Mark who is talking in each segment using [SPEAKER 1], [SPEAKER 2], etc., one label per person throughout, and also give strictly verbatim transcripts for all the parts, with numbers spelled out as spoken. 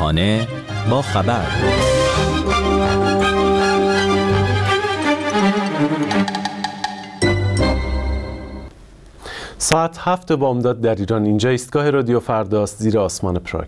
[SPEAKER 1] صبحانه با خبر.
[SPEAKER 2] ساعت هفت بامداد در ایران. اینجا ایستگاه رادیو فرداست زیر آسمان پراگ.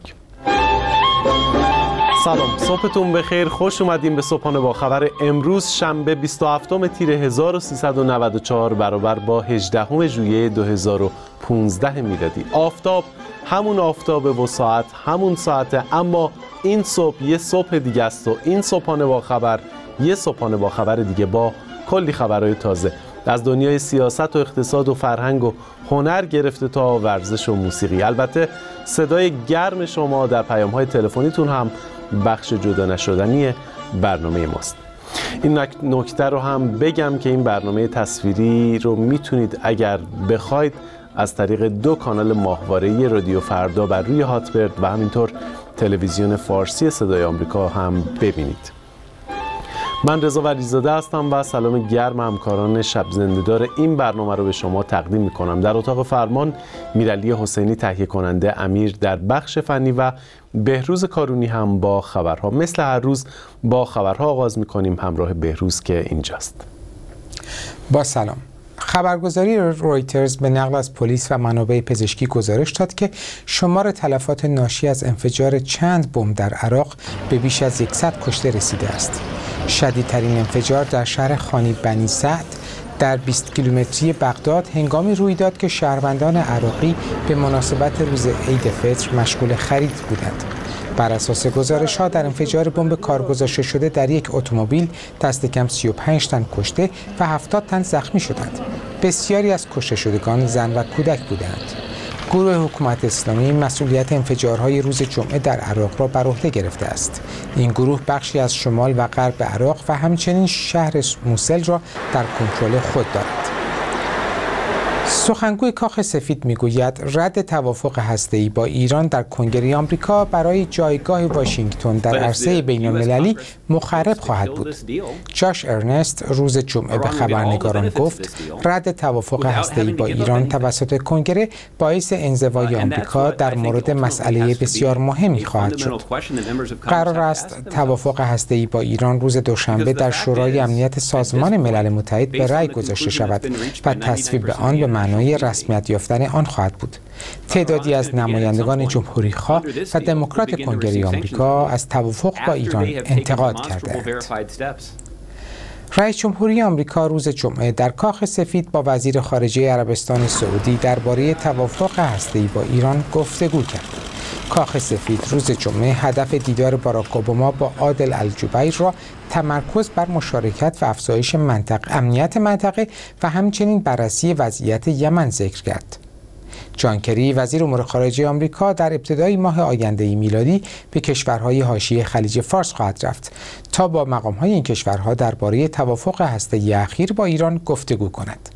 [SPEAKER 2] سلام، صبحتون بخیر. خوش اومدیم به صبحانه با خبر. امروز شنبه بیست و هفتم تیر هزار و سیصد و نود و چهار برابر با هجدهم ژوئیه دو هزار و پانزده میلادی. آفتاب همون آفتابه و ساعت همون ساعته، اما این صبح یه صبح دیگه است و این صبحانه با خبر یه صبحانه با خبر دیگه با کلی خبرهای تازه از دنیای سیاست و اقتصاد و فرهنگ و هنر گرفته تا ورزش و موسیقی. البته صدای گرم شما در پیام‌های تلفنیتون هم بخش جدا نشدنی برنامه ماست. این نکته رو هم بگم که این برنامه تصویری رو میتونید اگر بخواید از طریق دو کانال ماهواره‌ای رادیو فردا بر روی هاتبرد و همینطور تلویزیون فارسی صدای آمریکا هم ببینید. من رضا ولیزاده هستم و سلام گرم همکاران شب زنده‌دار این برنامه رو به شما تقدیم می‌کنم. در اتاق فرمان میرعلی حسینی تهیه کننده، امیر در بخش فنی و بهروز کارونی هم با خبرها. مثل هر روز با خبرها آغاز می‌کنیم، همراه بهروز که اینجاست.
[SPEAKER 3] با سلام. خبرگزاری رویترز به نقل از پلیس و منابع پزشکی گزارش داد که شمار تلفات ناشی از انفجار چند بمب در عراق به بیش از صد کشته رسیده است. شدیدترین انفجار در شهر خانی بنی سعد در بیست کیلومتری بغداد هنگامی روی داد که شهروندان عراقی به مناسبت روز عید فطر مشغول خرید بودند. بر اساس گزارش‌ها در انفجار بمب کار گذاشته شده در یک اتومبیل دست کم سی و پنج تن کشته و هفتاد تن زخمی شدند. بسیاری از کشته شدگان زن و کودک بودند. گروه حکومت اسلامی مسئولیت انفجارهای روز جمعه در عراق را بر عهده گرفته است. این گروه بخشی از شمال و غرب عراق و همچنین شهر موسل را در کنترل خود دارد. سخنگوی کاخ سفید میگوید رد توافق هسته‌ای با ایران در کنگره آمریکا برای جایگاه واشنگتن در عرصه بین‌المللی مخرب خواهد بود. جاش ارنست روز جمعه به خبرنگاران گفت رد توافق هسته‌ای با ایران توسط کنگره باعث انزوای آمریکا در مورد مسئله بسیار مهمی خواهد شد. قرار است توافق هسته‌ای با ایران روز دوشنبه در شورای امنیت سازمان ملل متحد به رأی گذاشته شود و تصویب آن به معنای رسمیت یافتن آن خواهد بود. تعدادی از نمایندگان جمهوری‌خواه و دموکرات کنگره آمریکا از توافق با ایران انتقاد کردند. رئیس جمهوری آمریکا روز جمعه در کاخ سفید با وزیر خارجه عربستان سعودی درباره توافق هسته‌ای با ایران گفتگو کرد. کاخ سفید روز جمعه هدف دیدار باراک اوباما با عادل الجبیر را تمرکز بر مشارکت و افزایش منطقه امنیت منطقه و همچنین بررسی وضعیت یمن ذکر کرد. جان کری وزیر امور خارجه آمریکا در ابتدای ماه آینده میلادی به کشورهای حاشیه خلیج فارس خواهد رفت تا با مقام‌های این کشورها درباره توافق هسته‌ای اخیر با ایران گفتگو کند.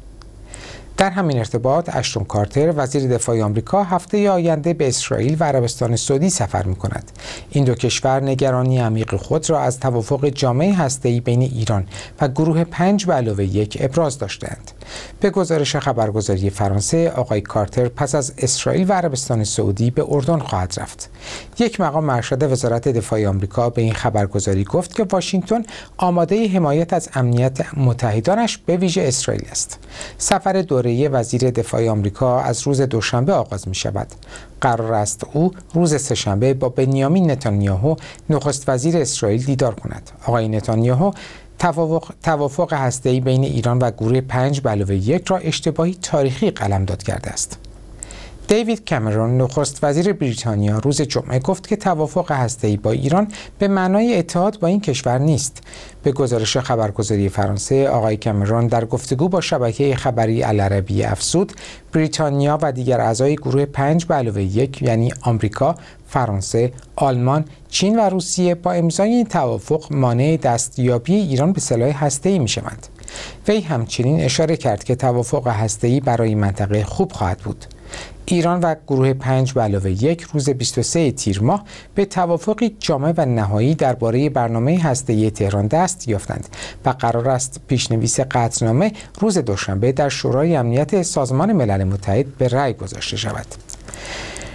[SPEAKER 3] در همین ارتباط اشتون کارتر وزیر دفاع آمریکا هفته آینده به اسرائیل و عربستان سعودی سفر می‌کند. این دو کشور نگرانی عمیق خود را از توافق جامع هسته‌ای بین ایران و گروه پنج به علاوه یک ابراز داشتند. به گزارش خبرگزاری فرانسه، آقای کارتر پس از اسرائیل و عربستان سعودی به اردن خواهد رفت. یک مقام ارشد وزارت دفاع آمریکا به این خبرگزاری گفت که واشنگتن آماده حمایت از امنیت متحدانش به ویژه اسرائیل است. سفر دوره وزیر دفاع آمریکا از روز دوشنبه آغاز می شود. قرار است او روز سه‌شنبه با بنیامین نتانیاهو نخست وزیر اسرائیل دیدار کند. آقای نتانیاهو توافق توافق هسته‌ای بین ایران و گروه پنج به علاوه یک را اشتباهی تاریخی قلمداد کرده است. دیوید کامرون نخست وزیر بریتانیا روز جمعه گفت که توافق هسته‌ای با ایران به معنای اتحاد با این کشور نیست. به گزارش خبرگزاری فرانسه، آقای کامرون در گفتگو با شبکه خبری العربی افزود بریتانیا و دیگر اعضای گروه پنج به علاوه یک یعنی آمریکا، فرانسه، آلمان، چین و روسیه با امضای این توافق مانع دستیابی ایران به سلاح هسته‌ای می‌شوند. وی همچنین اشاره کرد که توافق هسته‌ای برای منطقه خوب خواهد بود. ایران و گروه پنج به علاوه یک روز بیست و سوم تیر ماه به توافقی جامع و نهایی درباره برنامه هسته‌ای تهران دست یافتند و قرار است پیشنویس قطعنامه روز دوشنبه در شورای امنیت سازمان ملل متحد به رأی گذاشته شود.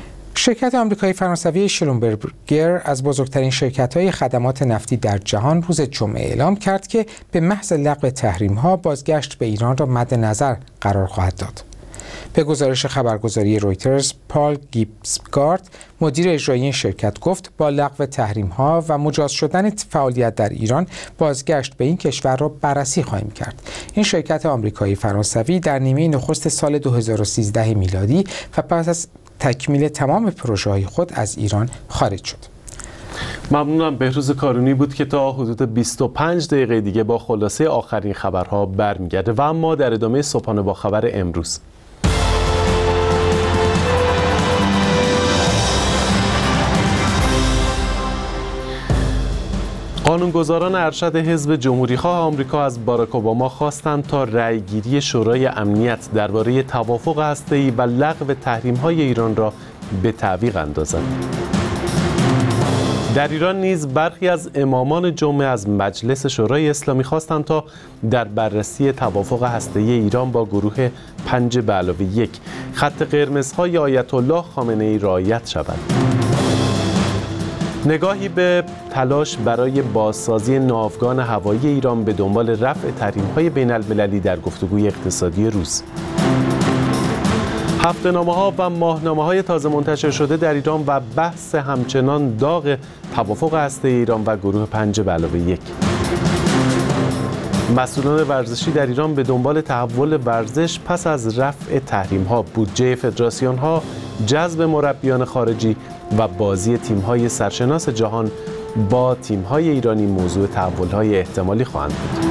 [SPEAKER 3] شرکت آمریکایی فرانسوی شلومبرگر از بزرگترین شرکت‌های خدمات نفتی در جهان روز جمعه اعلام کرد که به محض لغو تحریم‌ها بازگشت به ایران را مد نظر قرار خواهد داد. به گزارش خبرگزاری رویترز، پال گیبسگارد، مدیر اجرایی این شرکت گفت با لغو تحریم‌ها و مجاز شدن فعالیت در ایران بازگشت به این کشور را بررسی خواهیم کرد. این شرکت آمریکایی فرانسوی در نیمه نخست سال دو هزار و سیزده میلادی و پس از تکمیل تمام پروژه‌های خود از ایران خارج شد.
[SPEAKER 2] ممنونم. بهروز کارونی بود که تا حدود بیست و پنج دقیقه دیگه با خلاصه آخرین خبرها برمیگرده و اما در ادامه صبحانه با خبر امروز. قانونگذاران ارشد حزب جمهوریخواه آمریکا از باراک اوباما خواستند تا رأیگیری شورای امنیت درباره توافق هسته‌ای و لغو تحریم‌های ایران را به تعویق اندازند. در ایران نیز برخی از امامان جمعه از مجلس شورای اسلامی خواستند تا در بررسی توافق هسته‌ای ایران با گروه پنج به علاوه یک خط قرمزهای آیت الله خامنه‌ای رعایت شود. نگاهی به تلاش برای بازسازی ناوگان هوایی ایران به دنبال رفع تحریم‌های بین‌المللی در گفتگوی اقتصادی روز. هفته‌نامه‌ها و ماهنامه‌های تازه منتشر شده در ایران و بحث همچنان داغ توافق هسته‌ای ایران و گروه پنج به علاوه یک. مسئولان ورزشی در ایران به دنبال تحول ورزش پس از رفع تحریم‌ها، بودجه فدراسیون‌ها، جذب مربیان خارجی و بازی تیم‌های سرشناس جهان با تیم‌های ایرانی موضوع تحول‌های احتمالی خواهند بود.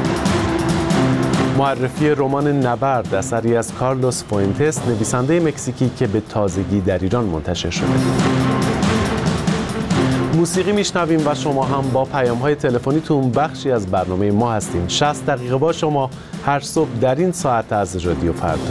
[SPEAKER 2] معرفی رمان نبرد اثری از کارلوس فوینتس، نویسنده مکزیکی که به تازگی در ایران منتشر شده. موسیقی میشنویم و شما هم با پیام‌های تلفنیتون بخشی از برنامه ما هستین. شصت دقیقه با شما هر صبح در این ساعت از رادیو فردا.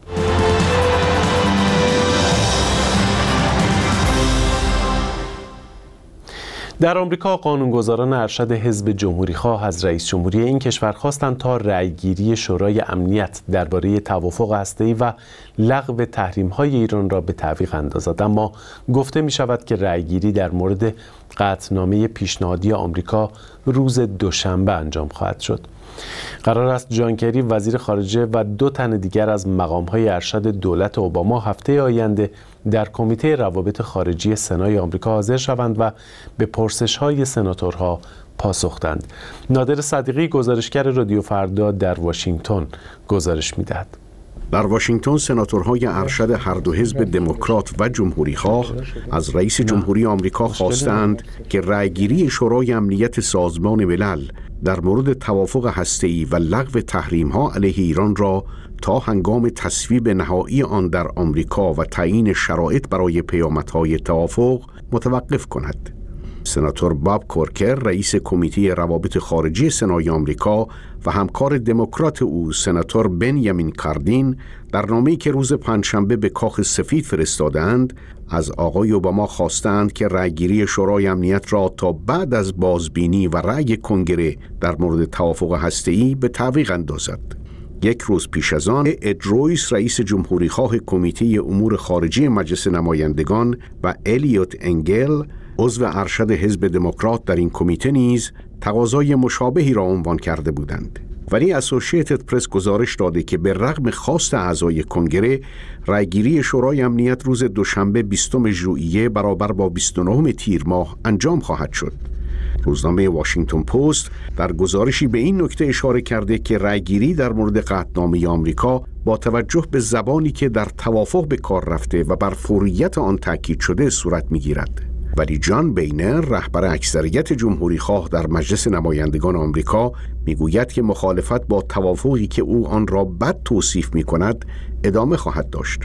[SPEAKER 2] در آمریکا قانونگذاران ارشد حزب جمهوریخواه از رئیس جمهوری این کشور خواستند تا رأیگیری شورای امنیت درباره توافق هسته‌ای و لغو تحریم‌های ایران را به تعویق اندازد، اما گفته می‌شود که رأیگیری در مورد قطعنامه پیشنهادی آمریکا روز دوشنبه انجام خواهد شد. قرار است جان کری وزیر خارجه و دو تن دیگر از مقام‌های ارشد دولت اوباما هفته آینده در کمیته روابط خارجی سنای آمریکا حاضر شوند و به پرسش‌های سناتورها پاسخ دهند. نادر صدیقی گزارشگر رادیو فردا در واشنگتن گزارش می‌دهد.
[SPEAKER 4] در واشنگتن سناتورهای ارشد هر دو حزب دموکرات و جمهوریخواه از رئیس جمهوری آمریکا خواستند که رأیگیری شورای امنیت سازمان ملل در مورد توافق هسته‌ای و لغو تحریم‌ها علیه ایران را تا هنگام تصویب نهایی آن در آمریکا و تعیین شرایط برای پیامدهای توافق متوقف کند. سناتور باب کورکر رئیس کمیته روابط خارجی سنای آمریکا و همکار دموکرات او سناتور بنیامین کاردین در نامه‌ای که روز پنجشنبه به کاخ سفید فرستادند از آقای اوباما خواستند که رأیگیری شورای امنیت را تا بعد از بازبینی و رأی کنگره در مورد توافق هسته‌ای به تعویق اندازد. یک روز پیش از آن، اد رویس رئیس جمهوریخواه کمیته امور خارجی مجلس نمایندگان و الیوت انگل عضو ارشد حزب دموکرات در این کمیته نیز تقاضای مشابهی را عنوان کرده بودند. ولی اسوسییتد پرس گزارش داده که به رغم خواست اعضای کنگره، رأیگیری شورای امنیت روز دوشنبه بیستم ژوئیه برابر با بیست و نهم تیر ماه انجام خواهد شد. روزنامه واشنگتن پست در گزارشی به این نکته اشاره کرده که رأیگیری در مورد قطعنامه آمریکا با توجه به زبانی که در توافق به کار رفته و بر فوریت آن تاکید شده صورت می‌گیرد. ولی جان بینر رهبر اکثریت جمهوریخواه در مجلس نمایندگان آمریکا میگوید که مخالفت با توافقی که او آن را بد توصیف می‌کند ادامه خواهد داشت.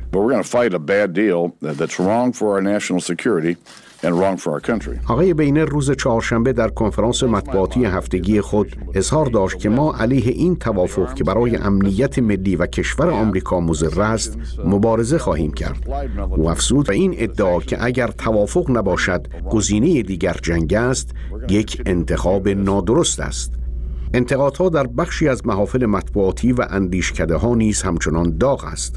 [SPEAKER 4] آقای بینر روز چهارشنبه در کنفرانس مطبوعاتی هفتگی خود اظهار داشت که ما علیه این توافق که برای امنیت ملی و کشور آمریکا مضر است مبارزه خواهیم کرد. او افزود و این ادعا که اگر توافق نباشد گزینه دیگر جنگ است یک انتخاب نادرست است. انتقادها در بخشی از محافل مطبوعاتی و اندیشکده ها نیز همچنان داغ است.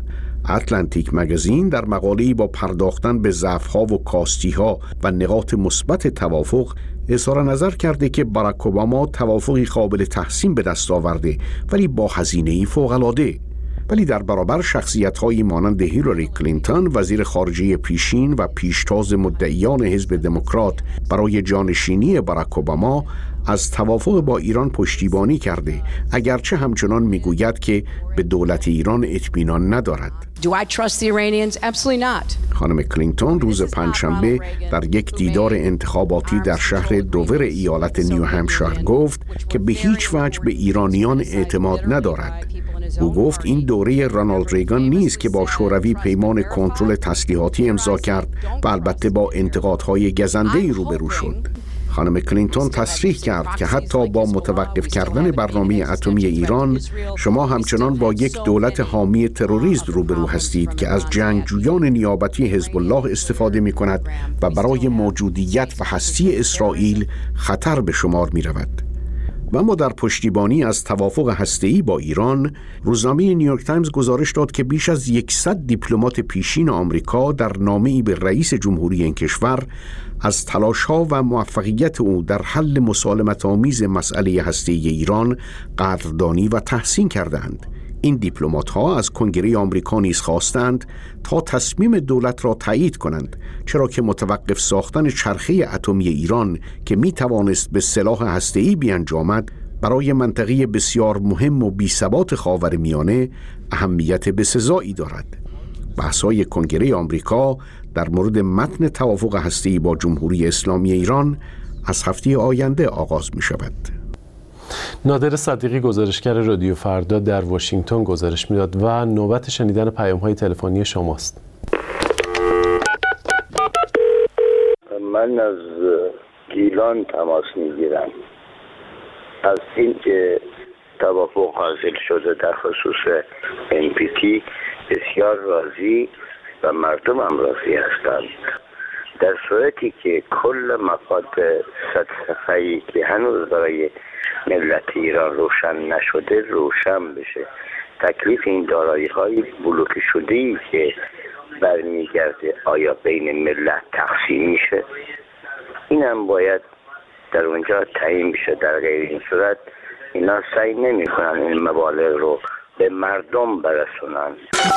[SPEAKER 4] اتلانتیک مگزین در مقاله‌ای با پرداختن به ضعف‌ها و کاستی‌ها و نقاط مثبت توافق اظهار نظر کرده که باراک اوباما توافقی قابل تحسین به دست آورده ولی با هزینه‌ای فوق‌العاده. ولی در برابر شخصیت‌هایی مانند هیلاری کلینتون وزیر خارجه پیشین و پیشتاز مدعیان حزب دموکرات برای جانشینی باراک اوباما از توافق با ایران پشتیبانی کرده، اگرچه همچنان میگوید که به دولت ایران اطمینان ندارد.
[SPEAKER 5] Do I trust the Iranians? Absolutely not.
[SPEAKER 4] خانم کلینتون روز پنجشنبه در یک دیدار انتخاباتی در شهر دوور ایالت نیو همشایر گفت که به هیچ وجه به ایرانیان اعتماد ندارد. او گفت این دوره رونالد ریگان نیست که با شوروی پیمان کنترل تسلیحاتی امضا کرد و البته با انتقادهای گزنده‌ای روبرو شد. خانم کلینتون تصریح کرد که حتی با متوقف کردن برنامه اتمی ایران، شما همچنان با یک دولت حامی تروریسم روبرو هستید که از جنگجویان نیابتی حزب الله استفاده می کند و برای موجودیت و هستی اسرائیل خطر به شمار می رود. و اما در پشتیبانی از توافق هسته‌ای با ایران، روزنامه نیویورک تایمز گزارش داد که بیش از صد دیپلمات پیشین آمریکا در نامه‌ای به رئیس جمهوری این کشور از تلاش‌ها و موفقیت او در حل مسالمت‌آمیز مسئله هسته‌ای ایران قدردانی و تحسین کردند. این دیپلمات‌ها از کنگره آمریکا نیز خواستند تا تصمیم دولت را تایید کنند، چرا که متوقف ساختن چرخه اتمی ایران که می‌توانست به سلاح هسته‌ای بیانجامد برای منطقه بسیار مهم و بی‌ثبات خاورمیانه اهمیت بسزایی دارد. بحث‌های کنگره آمریکا در مورد متن توافق هسته‌ای با جمهوری اسلامی ایران از هفته آینده آغاز می‌شود.
[SPEAKER 2] نادر صدیقی گزارشگر رادیو فردا در واشنگتن گزارش میداد و نوبت شنیدن پیام‌های تلفنی شماست.
[SPEAKER 6] من از گیلان تماس میگیرم. از اینکه توافق حاصل شده در خصوص ان پی تی بسیار راضی و مردم هم راضی هستند. در صورتی که کل مفاد صد صفحه‌ای که هنوز برای ملت ایران روشن نشده روشن بشه، تکلیف این دارایی‌های بلوکه شده‌ای که برمیگرده آیا بین ملت تقسیم میشه، این هم باید در اونجا تعیین بشه. در غیر این صورت اینا سعی نمی‌کنن این مبالغ رو به مردم برسونن.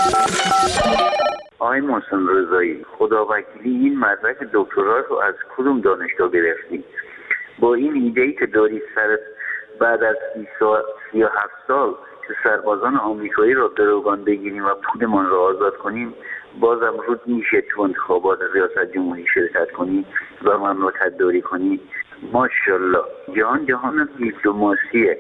[SPEAKER 7] آقای محسن رضایی، خداوکیلی این مدرک دکترا رو از کدوم دانشگاه گرفتی؟ با این ایده‌ای که داری سر بعد از سی و هفت سال که سربازان آمریکایی را گروگان بگیریم و پولمان را آزاد کنیم، بازم رود میشه تو انتخابات ریاست جمهوری شرکت کنی و مملکت داری کنی؟ ماشاءالله، جهان جهان دیپلماسیه.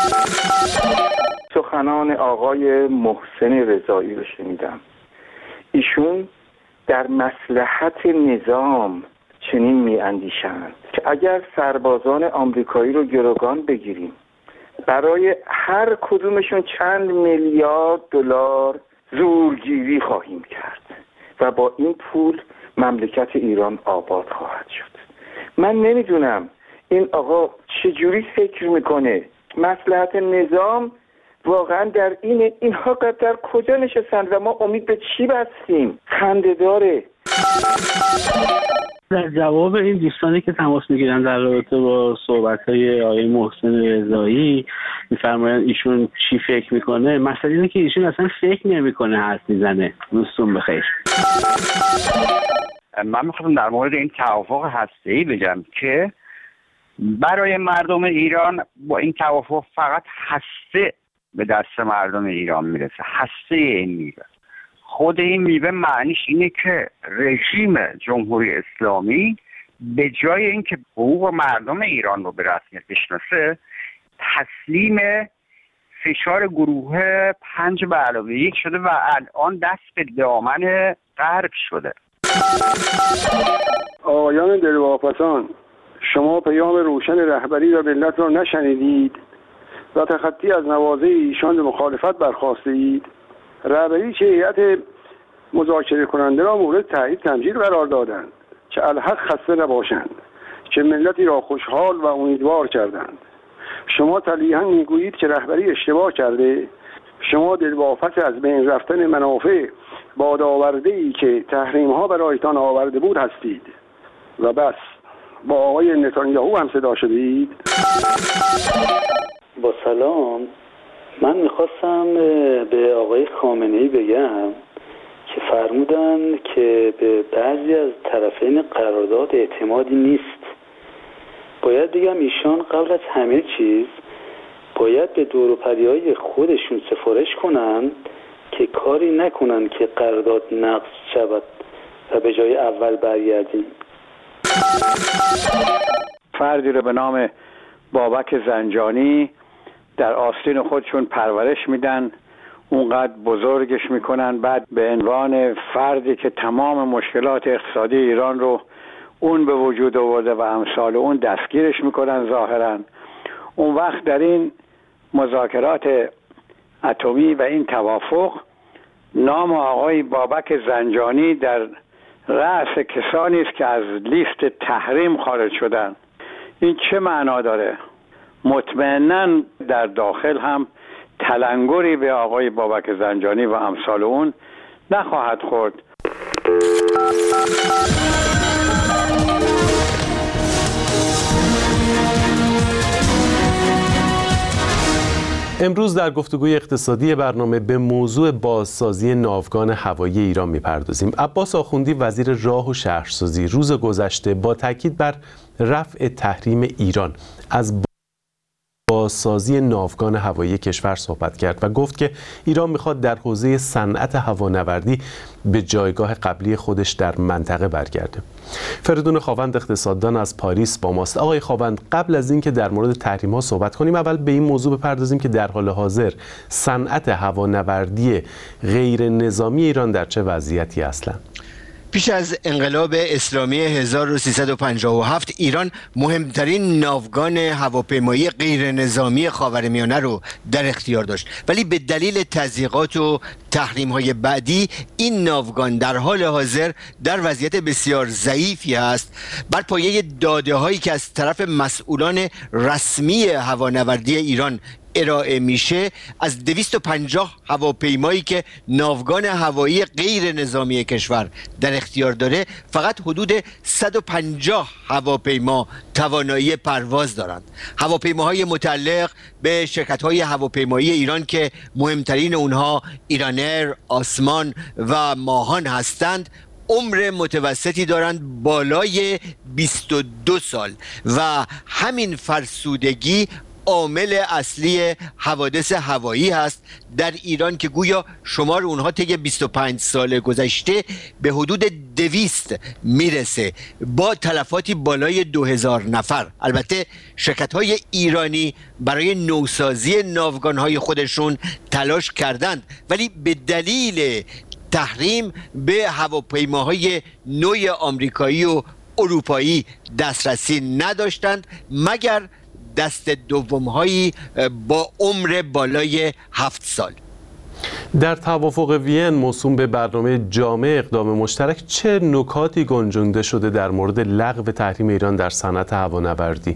[SPEAKER 8] سخنان آقای محسن رضایی رو شنیدم. ایشون در مصلحت نظام چنین می اندیشند که اگر سربازان آمریکایی رو گروگان بگیریم، برای هر کدومشون چند میلیارد دلار زورگیری خواهیم کرد و با این پول مملکت ایران آباد خواهد شد. من نمیدونم این آقا چجوری فکر میکنه. مصلحت نظام واقعا در اینه. اینها در کجا نشستند و ما امید به چی بستیم؟ خنده داره.
[SPEAKER 9] در جواب این دوستانی که تماس میگیرن در رابطه با صحبت‌های آقای محسن رضایی، می‌فرمایند ایشون چی فکر میکنه. مثلا اینه که ایشون اصلا فکر نمیکنه، حرف میزنه. دوستون بخیر.
[SPEAKER 10] من میخواستم در مورد این توافق هسته‌ای بگم که برای مردم ایران با این توافق فقط هسته به دست مردم ایران میرسه. هسته این میوه. خود این میوه معنیش اینه که رژیم جمهوری اسلامی به جای اینکه حقوق مردم ایران رو به رسمیت بشناسه، تسلیم فشار گروه پنج به علاوه یک شده و الان دست به دامن غرب شده.
[SPEAKER 11] آقایان دلواپسان، شما پیام روشن رهبری و ملت را نشنیدید و تخطی از نوازه ایشان به مخالفت برخاسته اید. رهبری چه هیئت مذاکره کننده را مورد تایید تمجید قرار دادند که الحق خسته نباشند، که ملتی را خوشحال و امیدوار کردند. شما تلیحا میگویید که رهبری اشتباه کرده. شما دلواپس از بین رفتن منافع باد آورده ای که تحریم ها برایتان آورده بود هستید و بس. با آقای نتانیاهو هم صدا شدید.
[SPEAKER 12] با سلام، من میخواستم به آقای خامنه‌ای بگم که فرمودن که به بعضی از طرفین قرارداد اعتمادی نیست. باید بگم ایشان قبل از همه چیز باید به دور و پریای خودشون سفارش کنن که کاری نکنن که قرارداد نقض شود و به جای اول برگردیم.
[SPEAKER 10] فردی رو به نام بابک زنجانی در آستین خودشون پرورش میدن، اونقدر بزرگش میکنن، بعد به عنوان فردی که تمام مشکلات اقتصادی ایران رو اون به وجود آورده و امثال اون دستگیرش میکنن ظاهرا. اون وقت در این مذاکرات اتمی و این توافق نام آقای بابک زنجانی در رأس کسانی است که از لیست تحریم خارج شدن. این چه معنا داره؟ مطمئناً در داخل هم تلنگری به آقای بابک زنجانی و امثال اون نخواهد خورد.
[SPEAKER 2] امروز در گفتگوی اقتصادی برنامه به موضوع بازسازی ناوگان هوایی ایران می‌پردازیم. عباس آخوندی وزیر راه و شهرسازی روز گذشته با تاکید بر رفع تحریم ایران از بازسازی ناوگان هوایی کشور صحبت کرد و گفت که ایران میخواد در حوزه صنعت هوانوردی به جایگاه قبلی خودش در منطقه برگرده. فریدون خاوند اقتصاددان از پاریس با ماست. آقای خاوند، قبل از اینکه در مورد تحریم ها صحبت کنیم اول به این موضوع بپردازیم که در حال حاضر صنعت هوانوردی غیر نظامی ایران در چه وضعیتی اصلا؟
[SPEAKER 13] پیش از انقلاب اسلامی هزار و سیصد و پنجاه و هفت ایران مهمترین ناوگان هواپیمایی غیر نظامی خاورمیانه رو در اختیار داشت، ولی به دلیل تضییقات و تحریم های بعدی این ناوگان در حال حاضر در وضعیت بسیار ضعیفی است. بر پایه داده هایی که از طرف مسئولان رسمی هوانوردی ایران ارائه میشه، از دویست و پنجاه هواپیمایی که ناوگان هوایی غیر نظامی کشور در اختیار داره فقط حدود صد و پنجاه هواپیما توانایی پرواز دارند. هواپیماهای متعلق به شرکت‌های هواپیمایی ایران که مهمترین اونها ایرانر، آسمان و ماهان هستند عمر متوسطی دارند بالای بیست و دو سال و همین فرسودگی عامل اصلی حوادث هوایی هست در ایران که گویا شمار اونها طی بیست و پنج سال گذشته به حدود دویست میرسه با تلفاتی بالای دو هزار نفر. البته شرکت‌های ایرانی برای نوسازی ناوگان‌های خودشون تلاش کردند، ولی به دلیل تحریم به هواپیماهای نوع آمریکایی و اروپایی دسترسی نداشتند مگر دست دوم‌هایی با عمر بالای هفت سال.
[SPEAKER 2] در توافق وین موسوم به برنامه جامع اقدام مشترک چه نکاتی گنجانده شده در مورد لغو تحریم ایران در صنعت هوانوردی؟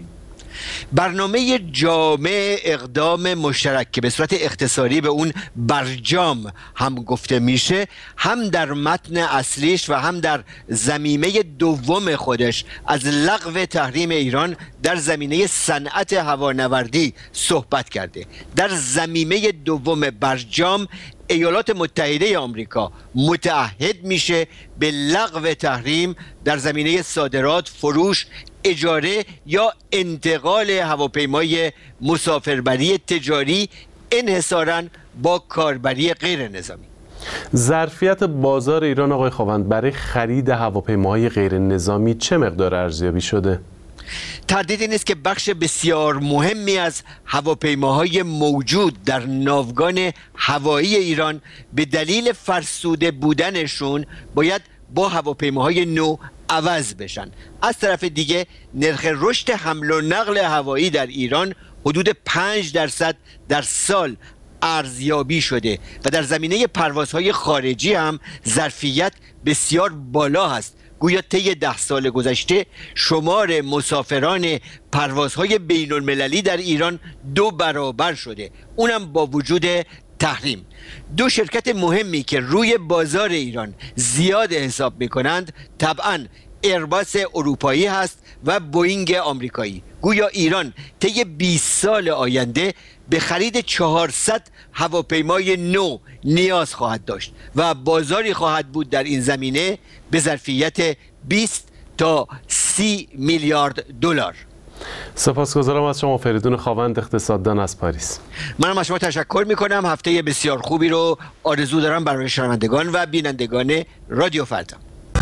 [SPEAKER 13] برنامه جامع اقدام مشترک که به صورت اختصاری به اون برجام هم گفته میشه، هم در متن اصلیش و هم در ضمیمه دوم خودش از لغو تحریم ایران در زمینه صنعت هوانوردی صحبت کرده. در ضمیمه دوم برجام ایالات متحده آمریکا متعهد میشه به لغو تحریم در زمینه صادرات، فروش، اجاره یا انتقال هواپیمای مسافربری تجاری انحصاراً با کاربری غیر نظامی.
[SPEAKER 2] ظرفیت بازار ایران آقای خاوند برای خرید هواپیماهای غیر نظامی چه مقدار ارزیابی شده؟
[SPEAKER 13] تردیدی نیست که بخش بسیار مهمی از هواپیماهای موجود در ناوگان هوایی ایران به دلیل فرسوده بودنشون باید با هواپیماهای نو عوض بشن. از طرف دیگه نرخ رشد حمل و نقل هوایی در ایران حدود پنج درصد در سال ارزیابی شده و در زمینه پروازهای خارجی هم ظرفیت بسیار بالا هست. گویا طی ده سال گذشته شمار مسافران پروازهای بین المللی در ایران دو برابر شده، اونم با وجود تحریم. دو شرکت مهمی که روی بازار ایران زیاد حساب میکنند طبعاً ایرباس اروپایی هست و بوئینگ آمریکایی. گویا ایران طی بیست سال آینده به خرید چهارصد هواپیمای نو نیاز خواهد داشت و بازاری خواهد بود در این زمینه به ظرفیت بیست تا سی میلیارد دلار.
[SPEAKER 2] سپاسگزارم از شما فریدون خاوند، اقتصاددان از پاریس.
[SPEAKER 13] منم از شما تشکر میکنم. هفته بسیار خوبی رو آرزو دارم برای شنوندگان و بینندگان رادیو فردا.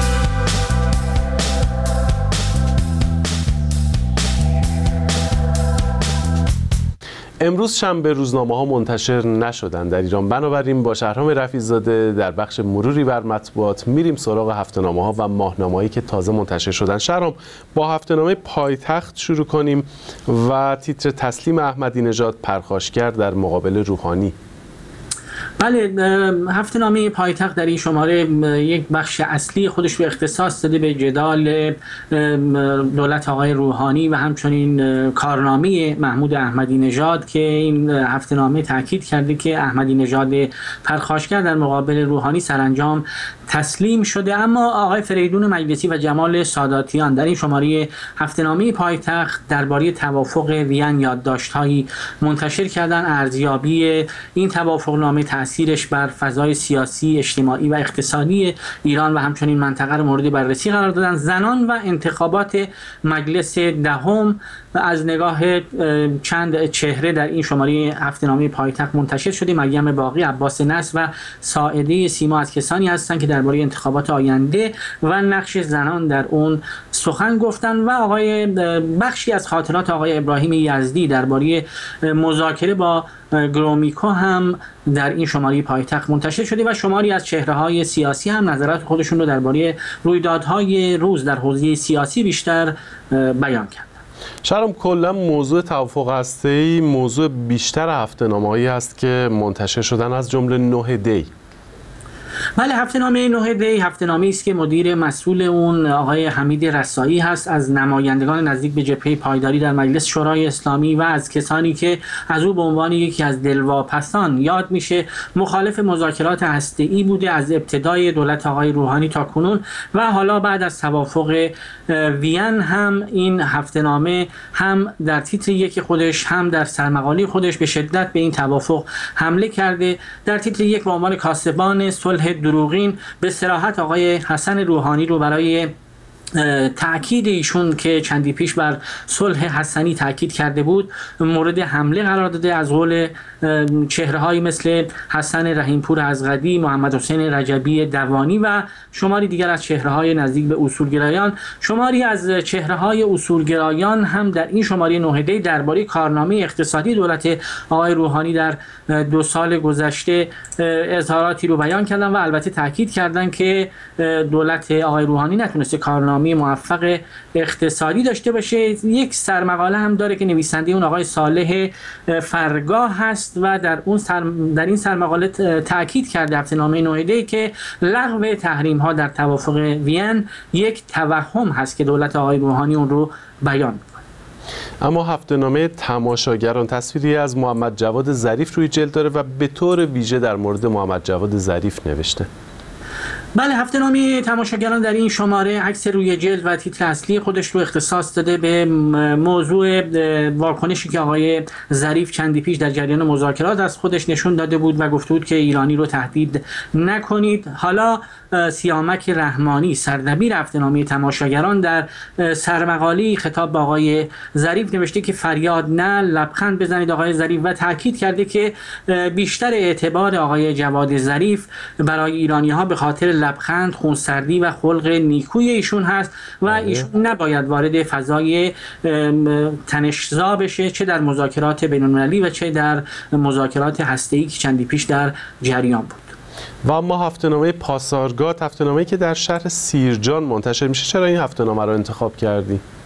[SPEAKER 2] امروز شنبه روزنامه ها منتشر نشدند در ایران، بنابراین با شهرام رفیع‌زاده در بخش مروری بر مطبوعات میریم سراغ هفته‌نامه ها و ماهنامه هایی که تازه منتشر شدن. شهرام، با هفته‌نامه پایتخت شروع کنیم و تیتر تسلیم احمدی نژاد پرخاشگر در مقابل روحانی.
[SPEAKER 14] بله، هفته‌نامه پایتخت در این شماره یک بخش اصلی خودش رو اختصاص داده به جدال دولت آقای روحانی و همچنین کارنامه محمود احمدی نژاد که این هفته‌نامه تاکید کرده که احمدی نژاد پرخاشگر در مقابل روحانی سرانجام تسلیم شده. اما آقای فریدون مجلسی و جمال ساداتیان در این شماره هفته‌نامه پایتخت درباره توافق وین یادداشت‌هایی منتشر کردن. ارزیابی این توافقنامه تأثیرش بر فضای سیاسی، اجتماعی و اقتصادی ایران و همچنین منطقه را مورد بررسی قرار دادن. زنان و انتخابات مجلس دهم و از نگاه چند چهره در این شماره هفته‌نامه پایتخت منتشر شده. مریم باقی، عباس نصر و ساعده سیما از کسانی هستند که درباره انتخابات آینده و نقش زنان در اون سخن گفتن و آقای بخشی از خاطرات آقای ابراهیم یزدی درباره مذاکره با گرومیکو هم در این شماره پایتخت منتشر شده و شماری از چهره‌های سیاسی هم نظرات خودشون رو درباره رویدادهای روز در حوزه سیاسی بیشتر بیان کردند.
[SPEAKER 2] شهرام، کلا موضوع توافق هسته‌ای موضوع بیشتر هفته‌نامه‌هایی است که منتشر شدن، از جمله نه دی.
[SPEAKER 14] بله، هفته‌نامه نه دی هفته‌نامه‌ای است که مدیر مسئول اون آقای حمید رسایی هست، از نمایندگان نزدیک به جبهه پایداری در مجلس شورای اسلامی و از کسانی که از او به عنوان یکی از دلواپسان یاد میشه مخالف مذاکرات هسته‌ای بوده از ابتدای دولت آقای روحانی تا کنون و حالا بعد از توافق وین هم این هفته‌نامه هم در تیتر یک خودش هم در سرمقاله خودش به شدت به این توافق حمله کرده. در تیتر یک با عنوان کاسبان صلح دروغین به صراحت آقای حسن روحانی رو برای تأکید ایشون که چندی پیش بر صلح حسنی تأکید کرده بود مورد حمله قرار داده. از قول چهره‌هایی مثل حسن رحیمپور ازغدی، محمد حسین رجبی دوانی و شماری دیگر از چهره‌های نزدیک به اصولگرایان. شماری از چهره‌های اصولگرایان هم در این شماره نه دی درباره کارنامه اقتصادی دولت آقای روحانی در دو سال گذشته اظهاراتی رو بیان کردن و البته تأکید کردن که دولت آقای روحانی نتونسته کارنامه موفق اقتصادی داشته باشه. یک سرمقاله هم داره که نویسنده اون آقای صالح فرگاه هست و در اون سر در این سرمقاله تاکید کرده هفته‌نامه نه دی که لغو تحریم ها در توافق وین یک توهم هست که دولت آقای روحانی اون رو بیان می‌کنه.
[SPEAKER 2] اما هفته‌نامه تماشاگران تصویری از محمد جواد ظریف روی جلد داره و به طور ویژه در مورد محمد جواد ظریف نوشته.
[SPEAKER 14] بله، هفته‌نامه تماشاگران در این شماره عکس روی جلد و تیتر اصلی خودش رو اختصاص داده به موضوع واکنشی که آقای ظریف چندی پیش در جریان مذاکرات از خودش نشون داده بود و گفته بود که ایرانی رو تهدید نکنید. حالا سیامک رحمانی سردبیر هفته‌نامه تماشاگران در سرمقاله خطاب به آقای ظریف نوشته که فریاد نه، لبخند بزنید آقای ظریف و تاکید کرده که بیشتر اعتبار آقای جواد ظریف برای ایرانی‌ها به خاطر لبخند، خونسردی و خلق نیکوی ایشون هست و ایشون نباید وارد فضای تنش‌زا بشه، چه در مذاکرات بین‌المللی و چه در مذاکرات هسته‌ای که چندی پیش در جریان بود.
[SPEAKER 2] و اما هفته‌نامه پاسارگاد، هفته‌نامه‌ای که در شهر سیرجان منتشر میشه، چرا این هفته‌نامه رو انتخاب کردی؟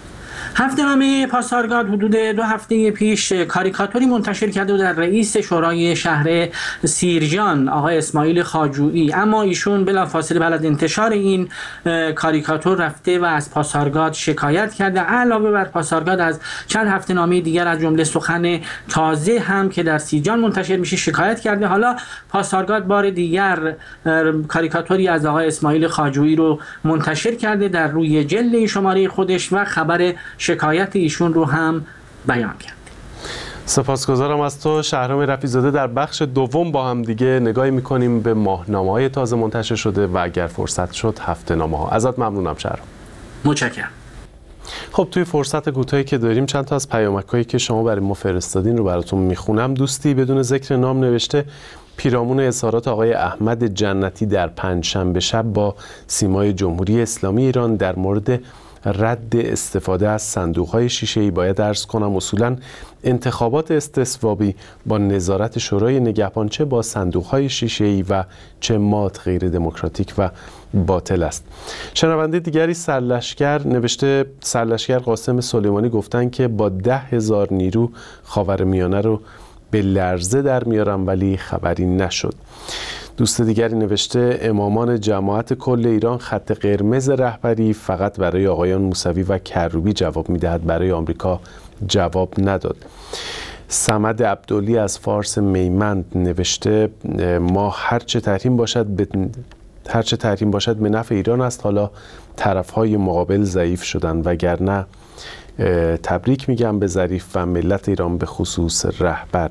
[SPEAKER 14] هفته‌نامه پاسارگاد حدود دو هفته پیش کاریکاتوری منتشر کرده و در رئیس شورای شهر سیرجان آقای اسماعیل خاجویی، اما ایشون بلافاصله بعد از انتشار این کاریکاتور رفته و از پاسارگاد شکایت کرده. علاوه بر پاسارگاد از چند هفته‌نامه دیگر از جمله سخن تازه هم که در سیرجان منتشر میشه شکایت کرده. حالا پاسارگاد بار دیگر کاریکاتوری از آقای اسماعیل خاجویی رو منتشر کرده در روی جلد شماره خودش و خبر شکایت ایشون رو هم بیان کرد.
[SPEAKER 2] سپاسگزارم از تو شهرام رفیع‌زاده. در بخش دوم با هم دیگه نگاهی میکنیم به ماهنامه‌های تازه منتشر شده و اگر فرصت شد هفته‌نامه‌ها. ازت ممنونم شهرام.
[SPEAKER 14] متشکرم.
[SPEAKER 2] خب توی فرصت کوتاهی که داریم چند تا از پیامک‌هایی که شما برای ما فرستادین رو براتون میخونم. دوستی بدون ذکر نام نوشته پیرامون اظهارات آقای احمد جنتی در پنجشنبه شب با سیمای جمهوری اسلامی ایران در مورد رد استفاده از صندوق‌های شیشه‌ای باید عرض کنم اصولاً انتخابات استصوابی با نظارت شورای نگهبان چه با صندوق‌های شیشه‌ای و چه مات غیر دموکراتیک و باطل است. شنونده دیگری سرلشکر نوشته سرلشکر قاسم سلیمانی گفتن که با ده هزار نیرو خاورمیانه رو به لرزه در میارم ولی خبری نشد. دوست دیگری نوشته امامان جماعت کل ایران خط قرمز رهبری فقط برای آقایان موسوی و کروبی جواب میدهد، برای آمریکا جواب نداد. صمد عبدالی از فارس میمند نوشته ما هرچه تحریم باشد به هرچه تحریم باشد به نفع ایران است، حالا طرفهای مقابل ضعیف شدند وگرنه تبریک میگم به ظریف و ملت ایران به خصوص رهبر.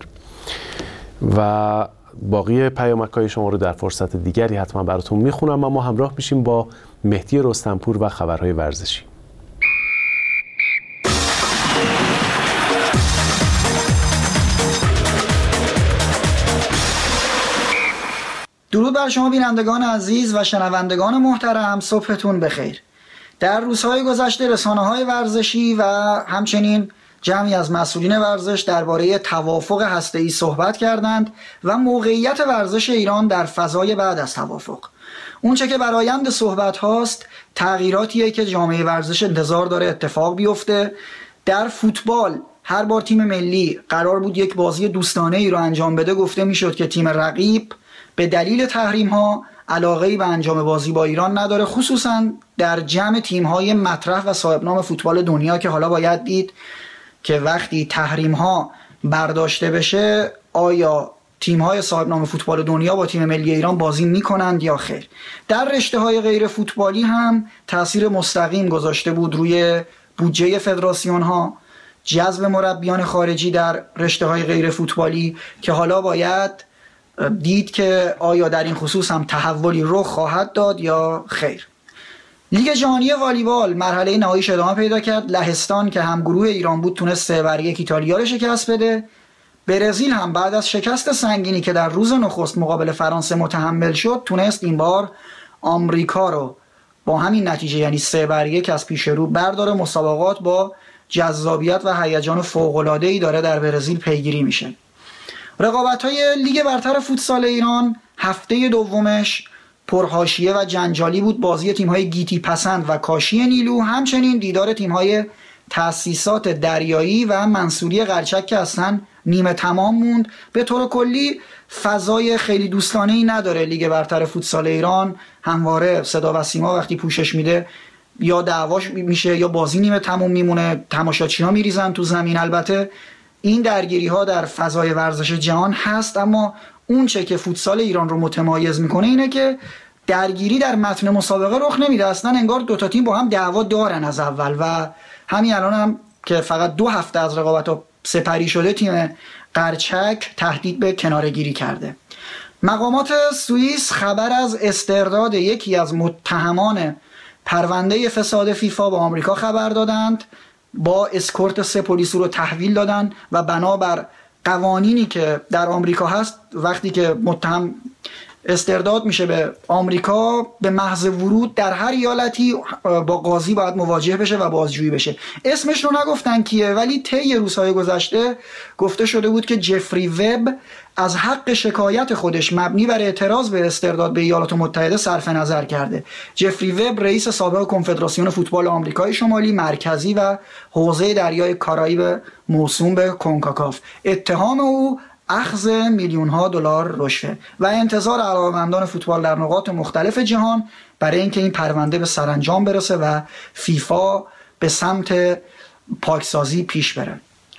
[SPEAKER 2] و باقی پیامک‌های شما رو در فرصت دیگری حتما براتون میخونم، اما همراه میشیم با مهدی رستمپور و خبرهای ورزشی.
[SPEAKER 15] درود بر شما بینندگان عزیز و شنوندگان محترم، صبحتون بخیر. در روزهای گذشته رسانه‌های ورزشی و همچنین جمعی از مسئولین ورزش درباره توافق هسته‌ای صحبت کردند و موقعیت ورزش ایران در فضای بعد از توافق. اونچه که برآیند صحبت هاست تغییراتیه که جامعه ورزش انتظار داره اتفاق بیفته. در فوتبال هر بار تیم ملی قرار بود یک بازی دوستانه ای رو انجام بده، گفته میشد که تیم رقیب به دلیل تحریم ها علاقه‌ای به انجام بازی با ایران نداره، خصوصا در جمع تیم‌های مطرح و صاحب نام فوتبال دنیا که حالا باید دید که وقتی تحریم ها برداشته بشه آیا تیم‌های صاحب نام فوتبال دنیا با تیم ملی ایران بازی می‌کنند یا خیر. در رشته‌های غیر فوتبالی هم تأثیر مستقیم گذاشته بود روی بودجه فدراسیون‌ها، جذب مربیان خارجی در رشته‌های غیر فوتبالی که حالا باید دید که آیا در این خصوص هم تحولی رخ خواهد داد یا خیر. لیگ جهانی والیبال مرحله نهاییش ادامه پیدا کرد. لهستان که هم گروه ایران بود تونست سه بر یک ایتالیا رو شکست بده. برزیل هم بعد از شکست سنگینی که در روز نخست مقابل فرانسه متحمل شد تونست این بار آمریکا رو با همین نتیجه یعنی سه بر یک از پیش رو برداره. مسابقات با جذابیت و هیجان فوق‌العاده‌ای داره در برزیل پیگیری میشه. رقابت‌های لیگ برتر فوتسال ایران هفته دومش پرحاشیه و جنجالی بود. بازی تیم‌های گیتی پسند و کاشی نیلو، همچنین دیدار تیم‌های تأسیسات دریایی و منصوری قرچک که اصلا نیمه تمام موند. به طور کلی فضای خیلی دوستانه‌ای نداره لیگ برتر فوتسال ایران. همواره صدا و سیما وقتی پوشش میده یا دعواش میشه یا بازی نیمه تمام میمونه، تماشاچی‌ها میریزن تو زمین. البته این درگیری‌ها در فضای ورزش جهان هست، اما اون چه که فوتسال ایران رو متمایز میکنه اینه که درگیری در متن مسابقه رخ نمیده. اصلا انگار دوتا تیم با هم دعوا دارن از اول و همین الان هم که فقط دو هفته از رقابت‌ها سپری شده تیم قرچک تهدید به کناره‌گیری کرده. مقامات سوئیس خبر از استرداد یکی از متهمان پرونده فساد فیفا با آمریکا خبر دادند. با اسکورت سه پلیس رو تحویل دادن و بنابر قوانینی که در آمریکا هست وقتی که متهم استرداد میشه به آمریکا، به محض ورود در هر ایالتی با قاضی باید مواجه بشه و بازجویی بشه. اسمش رو نگفتن کیه، ولی طی روزهای گذشته گفته شده بود که جفری وب از حق شکایت خودش مبنی بر اعتراض به استرداد به ایالات متحده صرف نظر کرده. جفری وب رئیس سابق کنفدراسیون فوتبال آمریکای شمالی، مرکزی و حوزه دریای کارائیب موسوم به کنکاکاف. اتهام او اخذ میلیون ها دلار رشوه و انتظار علاقه‌مندان فوتبال در نقاط مختلف جهان برای اینکه این پرونده به سرانجام برسه و فیفا به سمت پاکسازی پیش بره.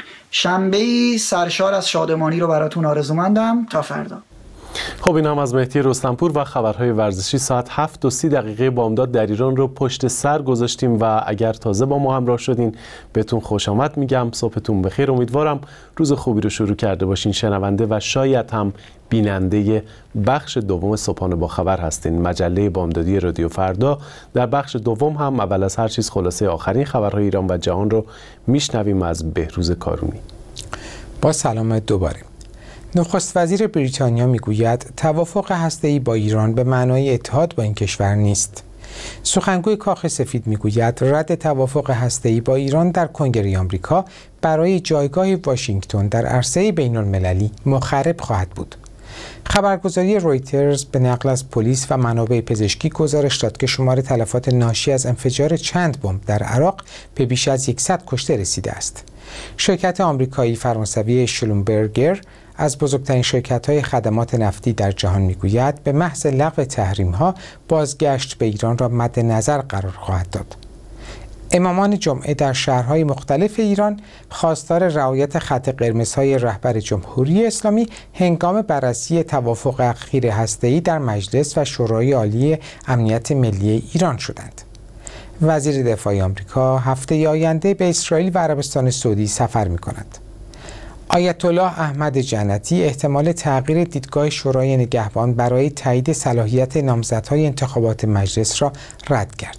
[SPEAKER 15] شنبه‌ای سرشار از شادمانی رو براتون آرزومندم. تا فردا.
[SPEAKER 2] خب این هم از مهدی رستمپور و خبرهای ورزشی. ساعت هفت و سی دقیقه بامداد در ایران رو پشت سر گذاشتیم و اگر تازه با ما همراه شدین بهتون خوش آمد میگم. صبحتون بخیر. امیدوارم روز خوبی رو شروع کرده باشین. شنونده و شاید هم بیننده بخش دوم صبحانه با خبر هستین، مجله بامدادی رادیو فردا. در بخش دوم هم اول از هر چیز خلاصه آخرین خبرهای ایران و جهان رو میشنویم از بهروز کارونی.
[SPEAKER 3] با سلام دوباره. نخست وزیر بریتانیا میگوید توافق هسته‌ای با ایران به معنای اتحاد با این کشور نیست. سخنگوی کاخ سفید میگوید رد توافق هسته‌ای با ایران در کنگره آمریکا برای جایگاه واشنگتن در عرصه بین‌المللی مخرب خواهد بود. خبرگزاری رویترز به نقل از پلیس و منابع پزشکی گزارش داد که شمار تلفات ناشی از انفجار چند بمب در عراق به بیش از صد کشته رسیده است. شرکت آمریکایی فرانسوی شلومبرگر از بزرگترین شرکت‌های خدمات نفتی در جهان میگوید به محض لغو تحریم‌ها بازگشت به ایران را مد نظر قرار خواهد داد. امامان جمعه در شهرهای مختلف ایران خواستار رعایت خط قرمزهای رهبر جمهوری اسلامی هنگام بررسی توافق اخیر هسته‌ای در مجلس و شورای عالی امنیت ملی ایران شدند. وزیر دفاع آمریکا هفته آینده به اسرائیل و عربستان سعودی سفر می‌کند. آیت الله احمد جنتی احتمال تغییر دیدگاه شورای نگهبان برای تایید صلاحیت نامزدهای انتخابات مجلس را رد کرد.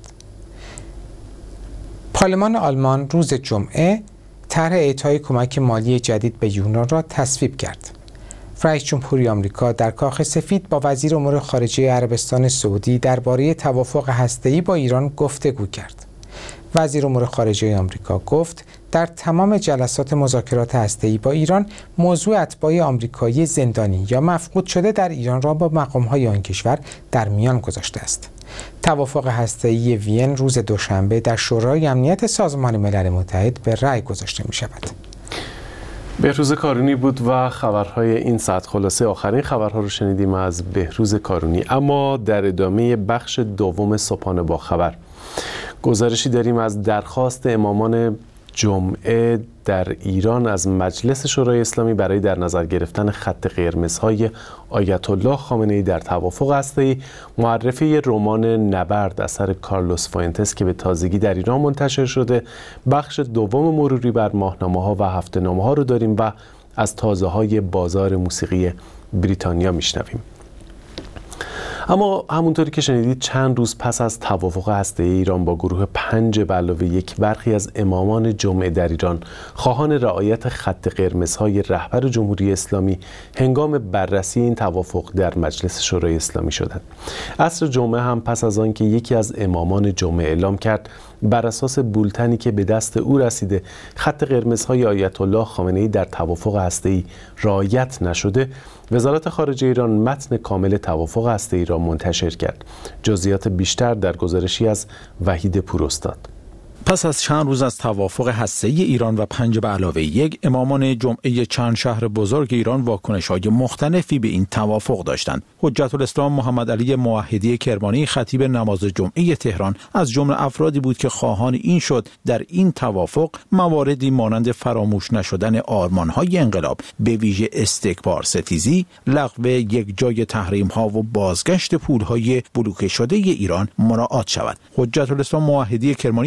[SPEAKER 3] پارلمان آلمان روز جمعه طرح اعطای کمک مالی جدید به یونان را تصویب کرد. رئیس جمهوری آمریکا در کاخ سفید با وزیر امور خارجه عربستان سعودی درباره توافق هسته‌ای با ایران گفتگو کرد. وزیر امور خارجه آمریکا گفت در تمام جلسات مذاکرات هسته‌ای با ایران موضوع اتباع آمریکایی زندانی یا مفقود شده در ایران را با مقام‌های آن کشور در میان گذاشته است. توافق هسته‌ای وین روز دوشنبه در شورای امنیت سازمان ملل متحد به رأی گذاشته می‌شود.
[SPEAKER 2] بهروز کارونی بود و خبرهای این ساعت. خلاصه آخرین خبرها رو شنیدیم از بهروز کارونی. اما در ادامه بخش دوم صبحانه با خبر گزارشی داریم از درخواست امامان جمعه در ایران از مجلس شورای اسلامی برای در نظر گرفتن خط قرمزهای آیت الله خامنه‌ای در توافق هسته‌ای. معرفی رمان نبرد اثر کارلوس فوینتس که به تازگی در ایران منتشر شده. بخش دوم مروری بر ماهنامه‌ها و هفته‌نامه‌ها رو داریم و از تازه‌های بازار موسیقی بریتانیا میشنویم. اما همونطوری که شنیدید چند روز پس از توافق هسته‌ای ایران با گروه پنج به علاوه یک برخی از امامان جمعه در ایران خواهان رعایت خط قرمزهای رهبر جمهوری اسلامی هنگام بررسی این توافق در مجلس شورای اسلامی شدند. عصر جمعه هم پس از آن که یکی از امامان جمعه اعلام کرد بر اساس بولتنی که به دست او رسیده خط قرمزهای آیت الله خامنه‌ای در توافق هسته‌ای رعایت نشده، وزارت خارجه ایران متن کامل توافق هسته‌ای را منتشر کرد. جزئیات بیشتر در گزارشی از وحید پوراستاد.
[SPEAKER 16] پس از چند روز از توافق هسته‌ای ایران و پنج به علاوه یک، امامان جمعه چند شهر بزرگ ایران واکنش‌های مختلفی به این توافق داشتند. حجت الاسلام محمد علی موحدی کرمانی خطیب نماز جمعه تهران از جمله افرادی بود که خواهان این شد در این توافق مواردی مانند فراموش نشدن آرمان‌های انقلاب، به ویژه استکبار ستیزی، لغو یک جای تحریم‌ها و بازگشت پول‌های بلوکه شده ایران مراعات شود. حجت الاسلام موحدی کرمانی همچنین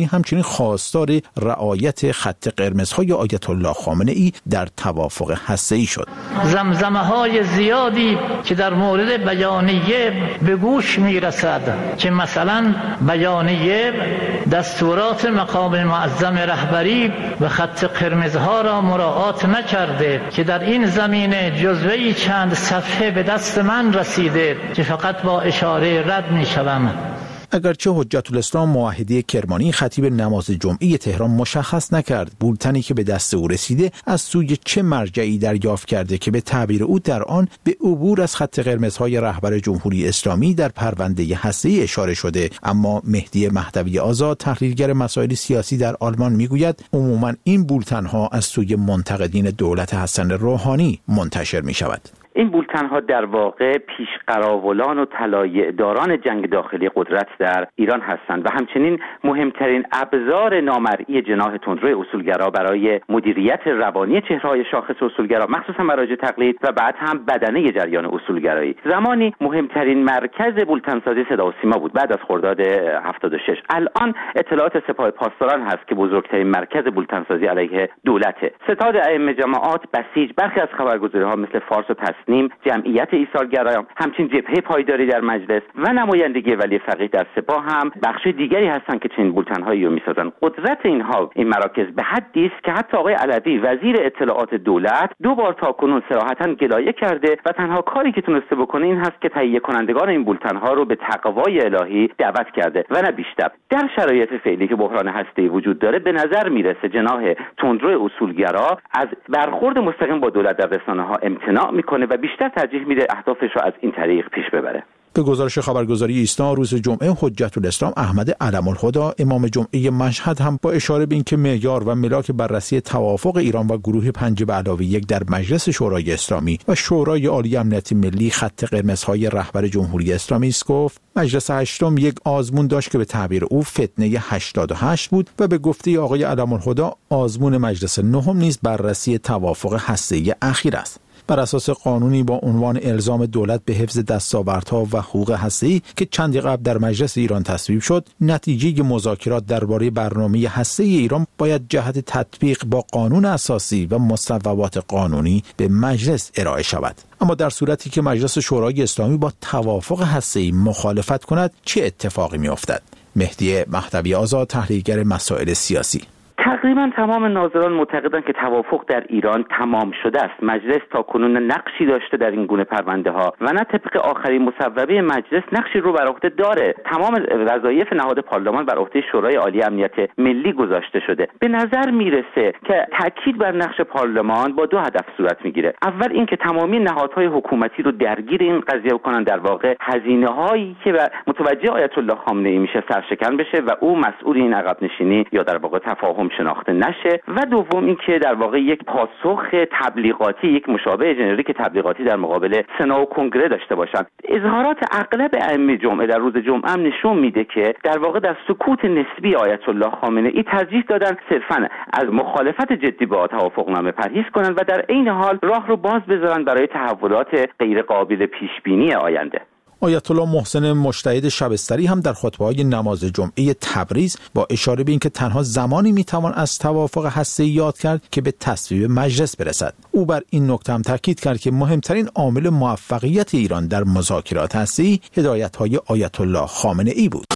[SPEAKER 16] خواستار رعایت خط قرمزهای آیت الله خامنه‌ای در توافق هسته‌ای شد.
[SPEAKER 17] زمزمه‌های زیادی که در مورد بیانیه به گوش می‌رسد که مثلا بیانیه دستورات مقام معظم رهبری و خط قرمزها را مراعات نکرده که در این زمینه جزوه‌ای چند صفحه به دست من رسیده که فقط با اشاره رد می‌شوم.
[SPEAKER 16] اگرچه حجت الاسلام موحدی کرمانی خطیب نماز جمعه تهران مشخص نکرد بولتنی که به دست او رسیده از سوی چه مرجعی دریافت کرده که به تعبیر او در آن به عبور از خط قرمزهای رهبر جمهوری اسلامی در پرونده هسته‌ای اشاره شده، اما مهدی مهدوی آزاد تحلیلگر مسائل سیاسی در آلمان میگوید عموما این بولتنها از سوی منتقدین دولت حسن روحانی منتشر می شود.
[SPEAKER 18] این بولتن‌ها در واقع پیشقراولان و طلایع‌داران جنگ داخلی قدرت در ایران هستند و همچنین مهمترین ابزار نامرئی جناح تندروی اصولگرا برای مدیریت روانی چهره‌های شاخص اصولگرا، مخصوصا مراجع تقلید و بعد هم بدنه جریان اصولگرایی. زمانی مهمترین مرکز بولتن‌سازی صدا و سیما بود بعد از خرداد هفتاد و شش. الان اطلاعات سپاه پاسداران هست که بزرگترین مرکز بولتن‌سازی علیه دولته. ستاد ائمه جماعات بسیج برخی از خبرگزاری‌ها مثل فارس و نیم جمعیت ایثارگرایان، همچنین جبهه پایداری در مجلس و نمایندگی ولی فقیه در سپاه هم بخش دیگری هستند که چنین بولتن‌هایی رو می‌سازند. قدرت اینها این مراکز به حدی است که حتی آقای علوی وزیر اطلاعات دولت دو بار تاکنون صراحتاً گلایه کرده و تنها کاری که تونسته بکنه این هست که تهیه کنندگان این بولتن‌ها رو به تقوای الهی دعوت کرده و نه بیشتر. در شرایط فعلی که بحران هسته‌ای وجود داره به نظر میرسه جناح تندرو اصولگرا از برخورد مستقیم با دولت در رسانه‌ها امتناع میکنه و بیشتر ترجیح میده اهدافش رو از این طریق پیش ببره.
[SPEAKER 16] به گزارش خبرگزاری ایسنا روز جمعه حجت الاسلام احمد علم‌الهدی امام جمعه مشهد هم با اشاره به اینکه معیار و ملاک بررسی توافق ایران و گروه پنج به علاوه یک در مجلس شورای اسلامی و شورای عالی امنیت ملی خط قرمزهای رهبر جمهوری اسلامی است گفت مجلس هشتم یک آزمون داشت که به تعبیر او فتنه هشتاد و هشت بود و به گفته آقای علم‌الهدی آزمون مجلس نهم نیز بررسی توافق هسته‌ای اخیر است. بر اساس قانونی با عنوان الزام دولت به حفظ دستاوردها و حقوق هسته‌ای که چندی قبل در مجلس ایران تصویب شد، نتیجه مذاکرات درباره برنامه هسته‌ای ایران باید جهت تطبیق با قانون اساسی و مصوبات قانونی به مجلس ارائه شود. اما در صورتی که مجلس شورای اسلامی با توافق هسته‌ای مخالفت کند چه اتفاقی می‌افتد؟ مهدی مهدوی آزاد تحلیلگر مسائل سیاسی:
[SPEAKER 18] تقریبا تمام ناظران معتقدند که توافق در ایران تمام شده است. مجلس تا کنون نقشی داشته در این گونه پرونده ها و نه طبق آخرین مصوبه مجلس نقشی رو بر عهده داره. تمام وظایف نهاد پارلمان بر عهده شورای عالی امنیت ملی گذاشته شده. به نظر میرسه که تاکید بر نقش پارلمان با دو هدف صورت میگیره. اول اینکه تمامی نهادهای حکومتی رو درگیر این قضیه کنن، در واقع هزینه هایی که متوجه آیت الله خامنه‌ای میشه سرشکن بشه و او مسئول این عقب نشینی یا در واقع تفاهم شناخته نشه. و دوم اینکه در واقع یک پاسخ تبلیغاتی، یک مشابه ژنریک تبلیغاتی در مقابل سنا و کنگره داشته باشند. اظهارات اغلب ائمه جمعه در روز جمعه هم نشون میده که در واقع در سکوت نسبی آیت الله خامنه‌ای ترجیح دادن صرفاً از مخالفت جدی با توافقنامه پرهیز کنند و در عین حال راه رو باز بذارن برای تحولات غیر قابل پیش بینی آینده.
[SPEAKER 16] آیت الله محسن مجتهد شبستری هم در خطبه‌های نماز جمعه تبریز با اشاره به اینکه تنها زمانی میتوان از توافق هسته‌ای یاد کرد که به تصویب مجلس برسد. او بر این نکته هم تاکید کرد که مهمترین عامل موفقیت ایران در مذاکرات هسته‌ای هدایت‌های آیت الله خامنه‌ای بود.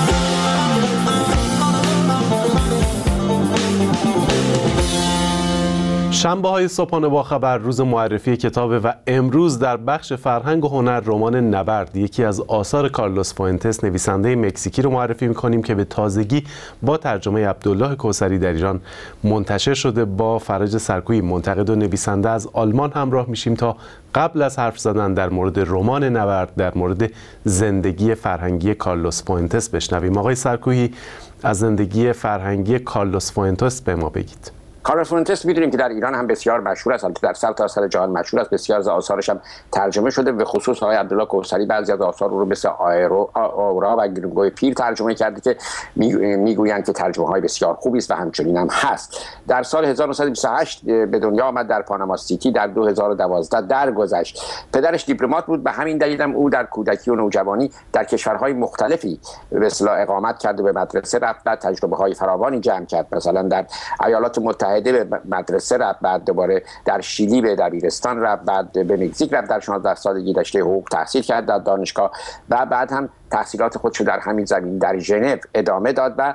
[SPEAKER 2] شنبه های صبحانه با خبر روز معرفی کتابه و امروز در بخش فرهنگ و هنر رمان نبرد، یکی از آثار کارلوس فوئنتس نویسنده مکزیکی رو معرفی می‌کنیم که به تازگی با ترجمه عبدالله کوثری در ایران منتشر شده. با فرج سرکویی منتقد و نویسنده از آلمان همراه میشیم تا قبل از حرف زدن در مورد رمان نبرد در مورد زندگی فرهنگی کارلوس فوئنتس بشنویم. آقای سرکویی، از زندگی فرهنگی کارلوس فوئنتس به ما بگید.
[SPEAKER 19] کارل فونتس میدونیم که در ایران هم بسیار مشهور است، در سرتاسر جهان مشهور است، بسیار از آثارش هم ترجمه شده. به خصوص آقای عبدالله کوثری بعضی از آثار رو مثل آیرو آورا و گرینگوی پیر ترجمه کرده که میگویند که ترجمه های بسیار خوبی است و همچنین هم هست. در سال هزار و نهصد و بیست و هشت به دنیا آمد، در پاناما سیتی در دو هزار و دوازده درگذشت. پدرش دیپلمات بود، به همین دلیل هم او در کودکی و نوجوانی در کشورهای مختلفی به اصطلاح اقامت کرد و به مدرسه رفت و تجربه های فراوانی جمع کرد. مثلا در ایالات متحده به مدرسه رفت، بعد دوباره در شیلی به دبیرستان رفت، بعد به مکزیک رفت، در شانزده سالگی رشته حقوق تحصیل کرد در دانشگاه و بعد هم تحصیلات خودشو در همین زمین در ژنو ادامه داد و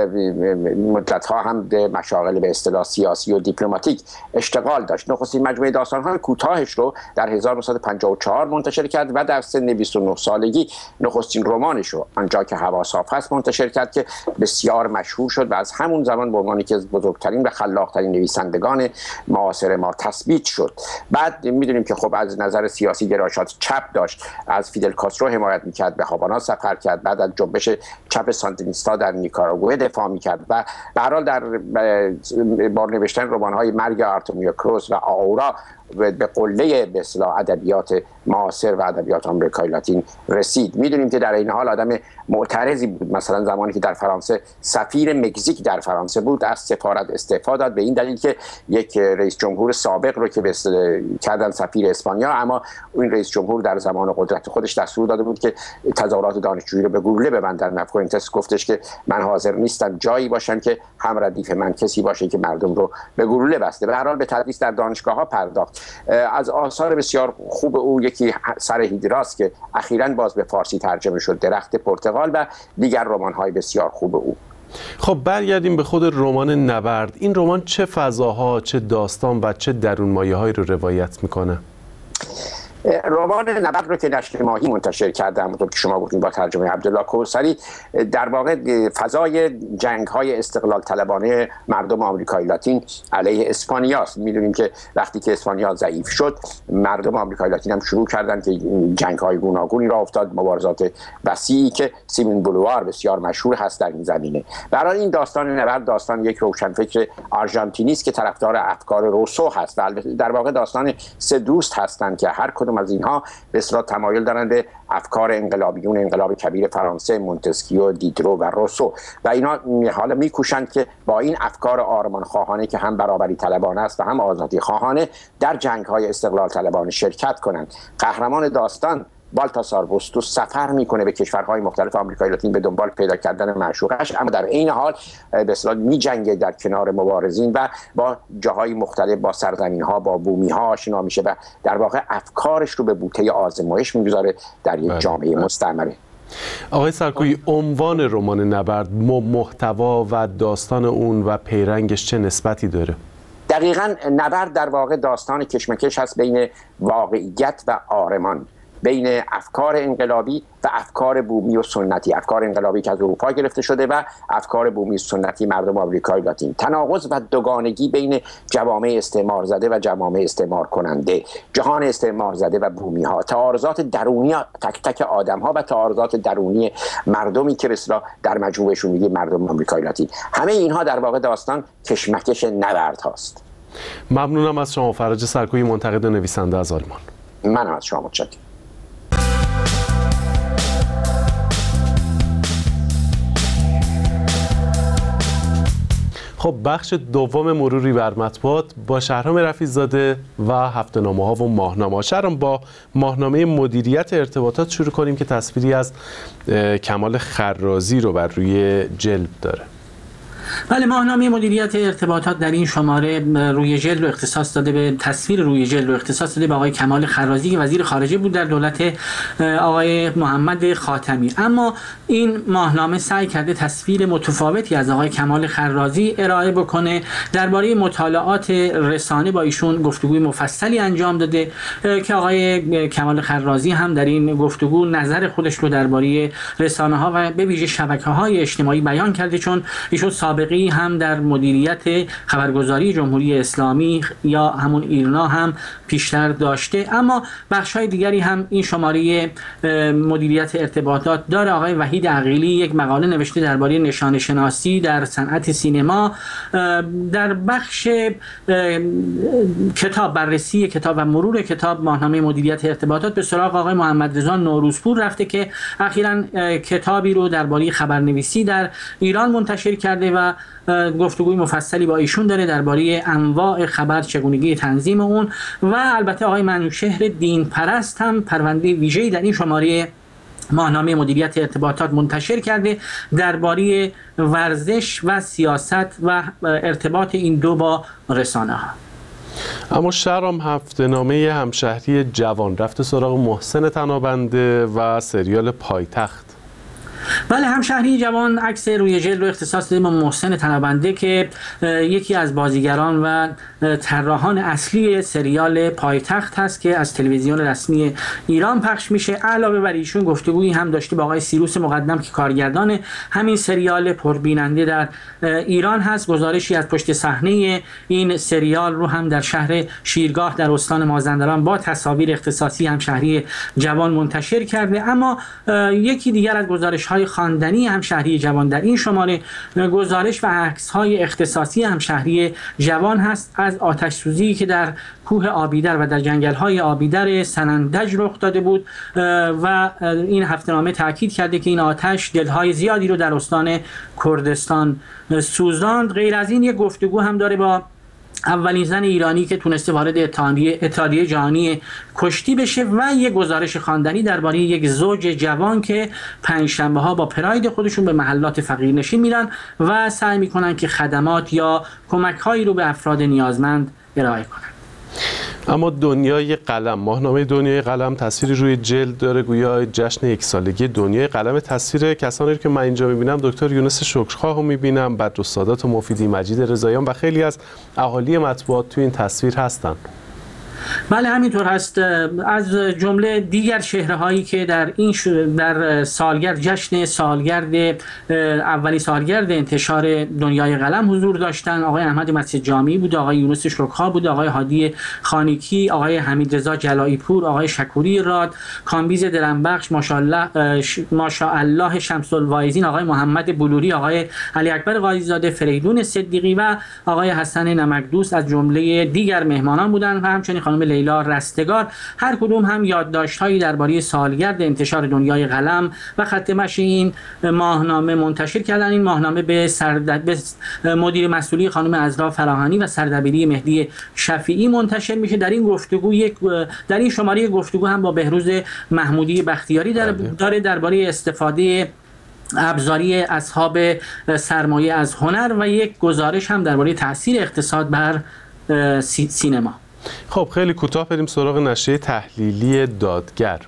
[SPEAKER 19] مدت‌ها هم به مشاغل به اصطلاح سیاسی و دیپلماتیک اشتغال داشت. نخستین مجموعه داستان‌های کوتاهش رو در هزار و نهصد و پنجاه و چهار منتشر کرد و در سن بیست و نه سالگی نخستین رمانش رو آنجا که هوا صاف است منتشر کرد که بسیار مشهور شد و از همون زمان به عنوان یکی از بزرگترین و خلاق‌ترین نویسندگان معاصر ما تثبیت شد. بعد می‌دونیم که خب از نظر سیاسی گرایشات چپ داشت، از فیدل کاسترو حمایت می‌کرد، به هاوانا سفر کرد، بعد از جنبش چپ ساندینیستا در نیکاراگوئه دفاع می‌کرد و به هر حال در با نوشتن رمان‌های مرگ آرتمیو کروس و آورا به قله به اصطلاح ادبیات معاصر و ادبیات آمریکای لاتین رسید. میدونیم که در این حال آدم معترضی بود. مثلا زمانی که در فرانسه سفیر مکزیک در فرانسه بود از سفارت استعفا داد به این دلیل که یک رئیس جمهور سابق رو که به اصطلاح کردن سفیر اسپانیا، اما این رئیس جمهور در زمان قدرت خودش دستور داده بود که تظاهرات دانشجویی رو به گلوله ببندن. فونتس گفتش که من حاضر نیستم جایی باشم که هم ردیف من کسی باشه که مردم رو به گلوله بسته. به هر حال به تدریس در دانشگاه‌ها پرداخت. از آثار بسیار خوب او یکی سر هیدراست که اخیراً باز به فارسی ترجمه شد، درخت پرتقال و دیگر رمان‌های بسیار خوب او.
[SPEAKER 2] خب برگردیم به خود رمان نبرد. این رمان چه فضاها، چه داستان و چه درونمایه‌هایی رو روایت میکنه؟
[SPEAKER 19] رمان نبرد رو که نشر ماهی منتشر کرده، همونطور که شما گفتین با ترجمه عبدالله کوثری، در واقع فضای جنگ‌های استقلال طلبانه مردم آمریکای لاتین علیه اسپانیا است. می‌دونیم که وقتی که اسپانیا ضعیف شد، مردم آمریکای لاتین هم شروع کردن که جنگ‌های گوناگونی را افتاد، مبارزات وسیعی که سیمون بولوار بسیار مشهور هست در این زمینه. برای این داستان نبرد داستان یک روشنفکر آرژانتینی است که طرفدار افکار روسو هست و در واقع داستان سه دوست هستند که هر کدوم از اینها به اصطلاح تمایل دارند به افکار انقلابیون انقلاب کبیر فرانسه، مونتسکیو، دیدرو و روسو و اینا حالا میکوشند که با این افکار آرمان خواهانه که هم برابری طلبانه است و هم آزادی خواهانه در جنگ‌های استقلال طلبانه شرکت کنند. قهرمان داستان بالتاسار بوستوس سفر میکنه به کشورهای مختلف آمریکای لاتین به دنبال پیدا کردن معشوقش، اما در این حال به اصطلاح میجنگه در کنار مبارزین و با جاهای مختلف، با سرزمین‌ها، با بومی‌ها آشنا میشه و در واقع افکارش رو به بوته آزمایش میگذاره در یک جامعه مستعمره.
[SPEAKER 2] آقای سرکویی، عنوان رمان نبرد، محتوا و داستان اون و پیرنگش چه نسبتی داره؟
[SPEAKER 19] دقیقاً نبرد در واقع داستان کشمکش هست بین واقعیت و آرمان، بین افکار انقلابی و افکار بومی و سنتی، افکار انقلابی که از اروپا گرفته شده و افکار بومی و سنتی مردم آمریکای لاتین، تناقض و دوگانگی بین جوامع استعمار زده و جوامع استعمار کننده، جهان استعمار زده و بومی ها، تعارضات درونی تک تک آدم ها و تعارضات درونی مردمی که به اصطلاح در مجموعشون میگه مردم آمریکای لاتین. همه اینها در واقع داستان کشمکش نبرد هاست.
[SPEAKER 2] ممنونم از شما فرج سرکویی، منتقد و نویسنده از آلمان.
[SPEAKER 19] من از شما متشکرم.
[SPEAKER 2] خب بخش دوم مروری بر مطبوعات با شهرام رفیع‌زاده و هفته‌نامه‌ها و ماهنامه‌ها. شهرام، با ماهنامه مدیریت ارتباطات شروع کنیم که تصویری از کمال خرازی رو بر روی جلد داره.
[SPEAKER 14] بله، ماهنامه مدیریت ارتباطات در این شماره روی جلد رو اختصاص داده به تصویر روی جلد رو اختصاص داده به آقای کمال خرازی که وزیر خارجه بود در دولت آقای محمد خاتمی. اما این ماهنامه سعی کرده تصویر متفاوتی از آقای کمال خرازی ارائه بکنه. درباره مطالعات رسانه با ایشون گفتگوی مفصلی انجام داده که آقای کمال خرازی هم در این گفتگو نظر خودش رو درباره رسانه‌ها و به ویژه شبکه‌های اجتماعی بیان کرده، چون ایشون سابقه‌ای هم در مدیریت خبرگزاری جمهوری اسلامی یا همون ایرنا هم پیشتر داشته، اما بخش‌های دیگری هم این شماره مدیریت ارتباطات داره. آقای وحید عقیلی یک مقاله نوشته درباره نشانه شناسی در صنعت سینما. در بخش کتاب، بررسی کتاب و مرور کتاب، ماهنامه مدیریت ارتباطات به سراغ آقای محمد رضا نوروزپور رفته که اخیراً کتابی رو درباره خبرنویسی در ایران منتشر کرده و گفتگوی مفصلی با ایشون داره درباره انواع خبر، چگونگی تنظیم اون، و البته آقای منوشهر دین پرست هم پرونده ویژه‌ای در این شماره ماهنامه مدیریت ارتباطات منتشر کرده درباره ورزش و سیاست و ارتباط این دو با رسانه ها.
[SPEAKER 2] اما شهرام، هفته‌نامه همشهری جوان رفته سراغ محسن تنابنده و سریال پایتخت.
[SPEAKER 14] بله، همشهری جوان عکس روی جلد رو اختصاص داده به محسن تنابنده که یکی از بازیگران و طراحان اصلی سریال پایتخت هست که از تلویزیون رسمی ایران پخش میشه. علاوه بر ایشون گفتگویی هم داشته با آقای سیروس مقدم که کارگردان همین سریال پربیننده در ایران هست. گزارشی از پشت صحنه این سریال رو هم در شهر شیرگاه در استان مازندران با تصاویر اختصاصی همشهری جوان منتشر کرده. اما یکی دیگر از گزارش‌های خواندنی همشهری جوان در این شماره گزارش و عکس‌های اختصاصی همشهری جوان هست از آتش سوزی که در کوه آبیدر و در جنگل‌های آبیدر سنندج رخ داده بود و این هفته‌نامه تاکید کرده که این آتش دل‌های زیادی رو در استان کردستان سوزاند. غیر از این یک گفتگو هم داره با اولین زن ایرانی که تونسته وارد اتحادیه اتحادیه جهانی کشتی بشه و یک گزارش خواندنی درباره یک زوج جوان که پنجشنبه ها با پراید خودشون به محلات فقیرنشین میرن و سعی میکنن که خدمات یا کمک هایی رو به افراد نیازمند ارائه کنن.
[SPEAKER 2] اما دنیای قلم، ماهنامه دنیای قلم تصویری روی جلد داره گویا جشن یک سالگی دنیای قلم. تصویر کسانی که من اینجا میبینم دکتر یونس شکرخواه رو میبینم، بدرالسادات و مفیدی، مجید رضاییان و خیلی از اهالی مطبوعات توی این تصویر هستن.
[SPEAKER 14] بله همینطور هست. از جمله دیگر چهره‌هایی که در این در سالگرد جشن سالگرد اولی سالگرد انتشار دنیای قلم حضور داشتن آقای احمد مسجد جامی بود، آقای یونس شکرخواه بود، آقای هادی خانیکی، آقای حمید رضا جلایی پور، آقای شکوری راد، کامبیز درنبخش، ماشاءالله ماشاءالله شمس الواعظین، آقای محمد بلوری، آقای علی اکبر قاضی زاده، فریدون صدیقی و آقای حسن نمکدوست از جمله دیگر مهمانان بودند و همچنین خانم لیلا رستگار. هر کدوم هم یادداشت‌هایی درباره سالگرد انتشار دنیای قلم و خط مشی این ماهنامه منتشر کردن. این ماهنامه به سرد... به مدیر مسئولی خانم عذرا فراهانی و سردبیری مهدی شفیعی منتشر میشه. در این گفتگو یک در این شماره گفتگو هم با بهروز محمودی بختیاری در... داره درباره استفاده ابزاری اصحاب سرمایه از هنر و یک گزارش هم درباره تاثیر اقتصاد بر سی... سینما.
[SPEAKER 2] خب خیلی کوتاه بریم سراغ نشریه تحلیلی دادگر.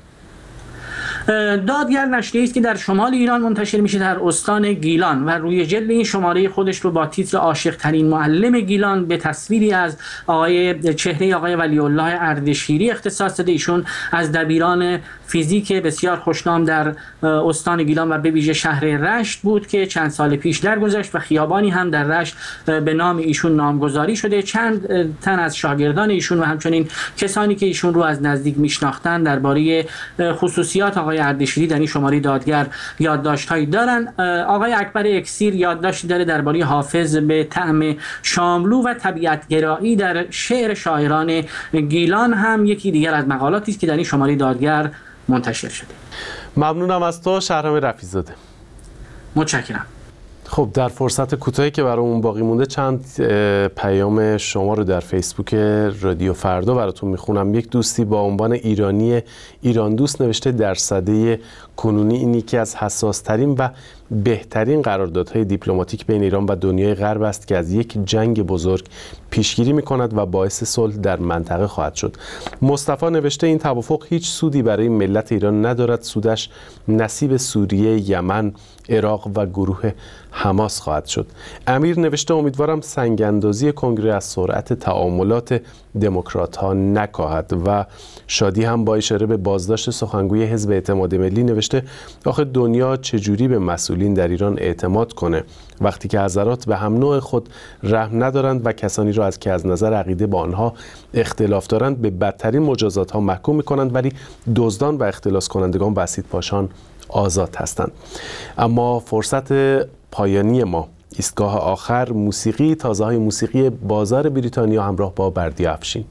[SPEAKER 14] دادگر نشریه‌ای است که در شمال ایران منتشر میشه در استان گیلان و روی جلد این شماره خودش رو با تیتر عاشق ترین معلم گیلان به تصویری از آقای چهره آقای ولی الله اردشیری اختصاص داده. ایشون از دبیران فیزیک بسیار خوشنام در استان گیلان و به ویژه شهر رشت بود که چند سال پیش درگذشت و خیابانی هم در رشت به نام ایشون نامگذاری شده. چند تن از شاگردان ایشون و همچنین کسانی که ایشون رو از نزدیک میشناختن درباره خصوصیات آقای اردشیری در این شماره دادگر یادداشت‌هایی دارن. آقای اکبر اکسیر یادداشتی داره درباره حافظ به طعم شاملو و طبیعت‌گرایی در شعر شاعران گیلان هم یکی دیگر از مقالاتی است که در این شماره دادگر منتشر شده.
[SPEAKER 2] ممنونم از تو شهرام رفیع‌زاده.
[SPEAKER 14] متشکرم.
[SPEAKER 2] خب در فرصت کوتاهی که برامون باقی مونده چند پیام شما رو در فیسبوک رادیو فردا براتون میخونم. یک دوستی با عنوان ایرانی ایران دوست نوشته در سده کنونی این یکی از حساس‌ترین و بهترین قراردادهای دیپلماتیک بین ایران و دنیای غرب است که از یک جنگ بزرگ پیشگیری می‌کند و باعث صلح در منطقه خواهد شد. مصطفی نوشته این توافق هیچ سودی برای ملت ایران ندارد، سودش نصیب سوریه، یمن، عراق و گروه حماس خواهد شد. امیر نوشته امیدوارم سنگ‌اندازی کنگره از سرعت تعاملات دموکرات‌ها نکاهد و شادی هم با اشاره به بازداشت سخنگوی حزب اعتماد ملی نوشته آخه دنیا چجوری به مسئولین در ایران اعتماد کنه وقتی که حضرات به هم نوع خود رحم ندارند و کسانی را از که از نظر عقیده با آنها اختلاف دارند به بدترین مجازات ها محکوم می‌کنند ولی دزدان و اختلاس کنندگان و اسیدپاشان آزاد هستند. اما فرصت پایانی ما ایستگاه آخر موسیقی تازه های موسیقی بازار بریتانیا همراه با بردیا افشین.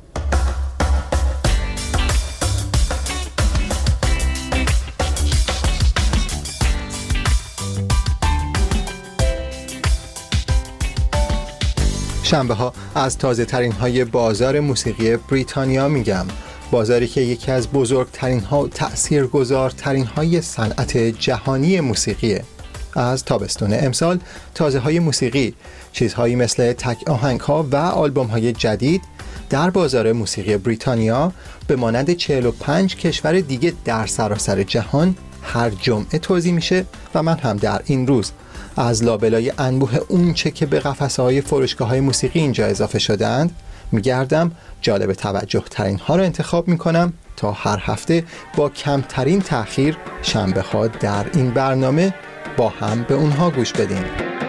[SPEAKER 20] شنبه ها از تازه ترین های بازار موسیقی بریتانیا میگم، بازاری که یکی از بزرگترین ها و تأثیرگذارترین های صنعت جهانی موسیقیه. از تابستون امسال تازه های موسیقی، چیزهایی مثل تک آهنگ ها و آلبوم های جدید در بازار موسیقی بریتانیا به مانند چهل و پنج کشور دیگه در سراسر جهان هر جمعه توزیع میشه و من هم در این روز از لابلای انبوه اونچه که به قفسه های فروشگاه های موسیقی اینجا اضافه شدند میگردم جالب توجه ترین ها رو انتخاب میکنم تا هر هفته با کمترین تأخیر شنبه ها در این برنامه با هم به اونها گوش بدیم.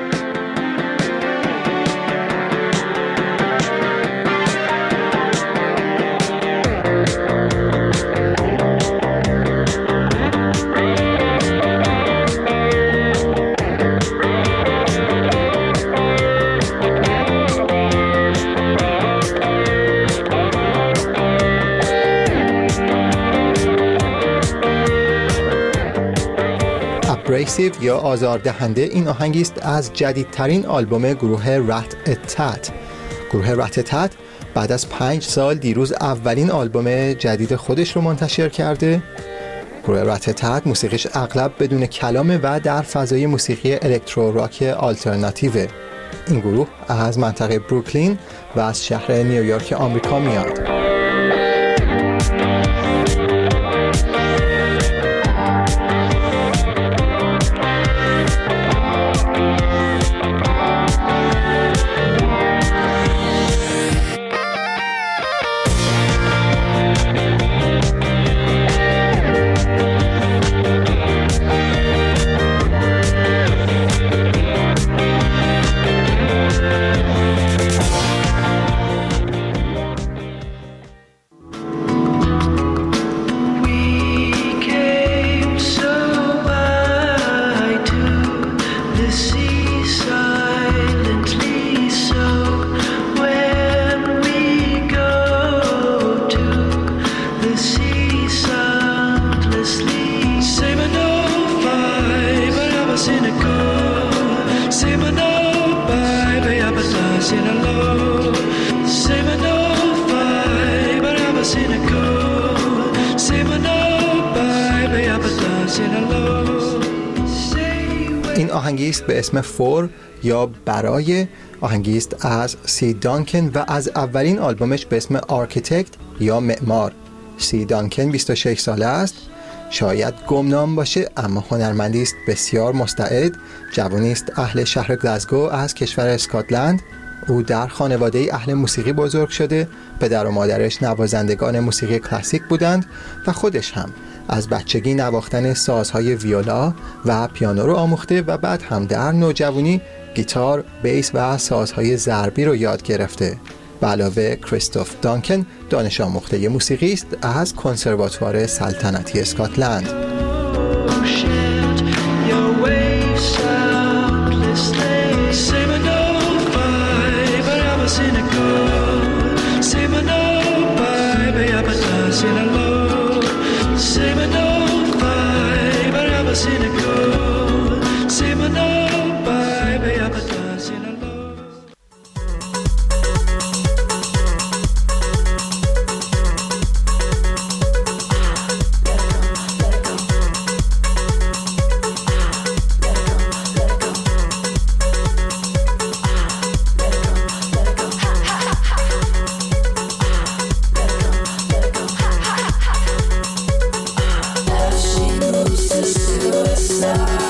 [SPEAKER 20] Abrasive یا آزاردهنده این آهنگی است از جدیدترین آلبوم گروه رت اتت. گروه رت اتت بعد از پنج سال دیروز اولین آلبوم جدید خودش رو منتشر کرده. گروه رت اتت موسیقیش اغلب بدون کلامه و در فضای موسیقی الکترو راک آلترناتیوه. این گروه از منطقه بروکلین و از شهر نیویورک آمریکا میاد. این آهنگی است به اسم فور یا برای، آهنگی است از سی دانکن و از اولین آلبومش به اسم آرکیتکت یا معمار. سی دانکن بیست و شش ساله است، شاید گمنام باشه اما هنرمندی است بسیار مستعد. جوانی است اهل شهر گلاسگو از کشور اسکاتلند. او در خانواده اهل موسیقی بزرگ شده، پدر و مادرش نوازندگان موسیقی کلاسیک بودند و خودش هم از بچگی نواختن سازهای ویولا و پیانو رو آموخته و بعد هم در نوجوانی گیتار، بیس و سازهای ضربی رو یاد گرفته. به علاوه کریستوف دانکن دانش آموخته موسیقی است از کنسرواتوار سلطنتی اسکاتلند.
[SPEAKER 21] She moves to suicide.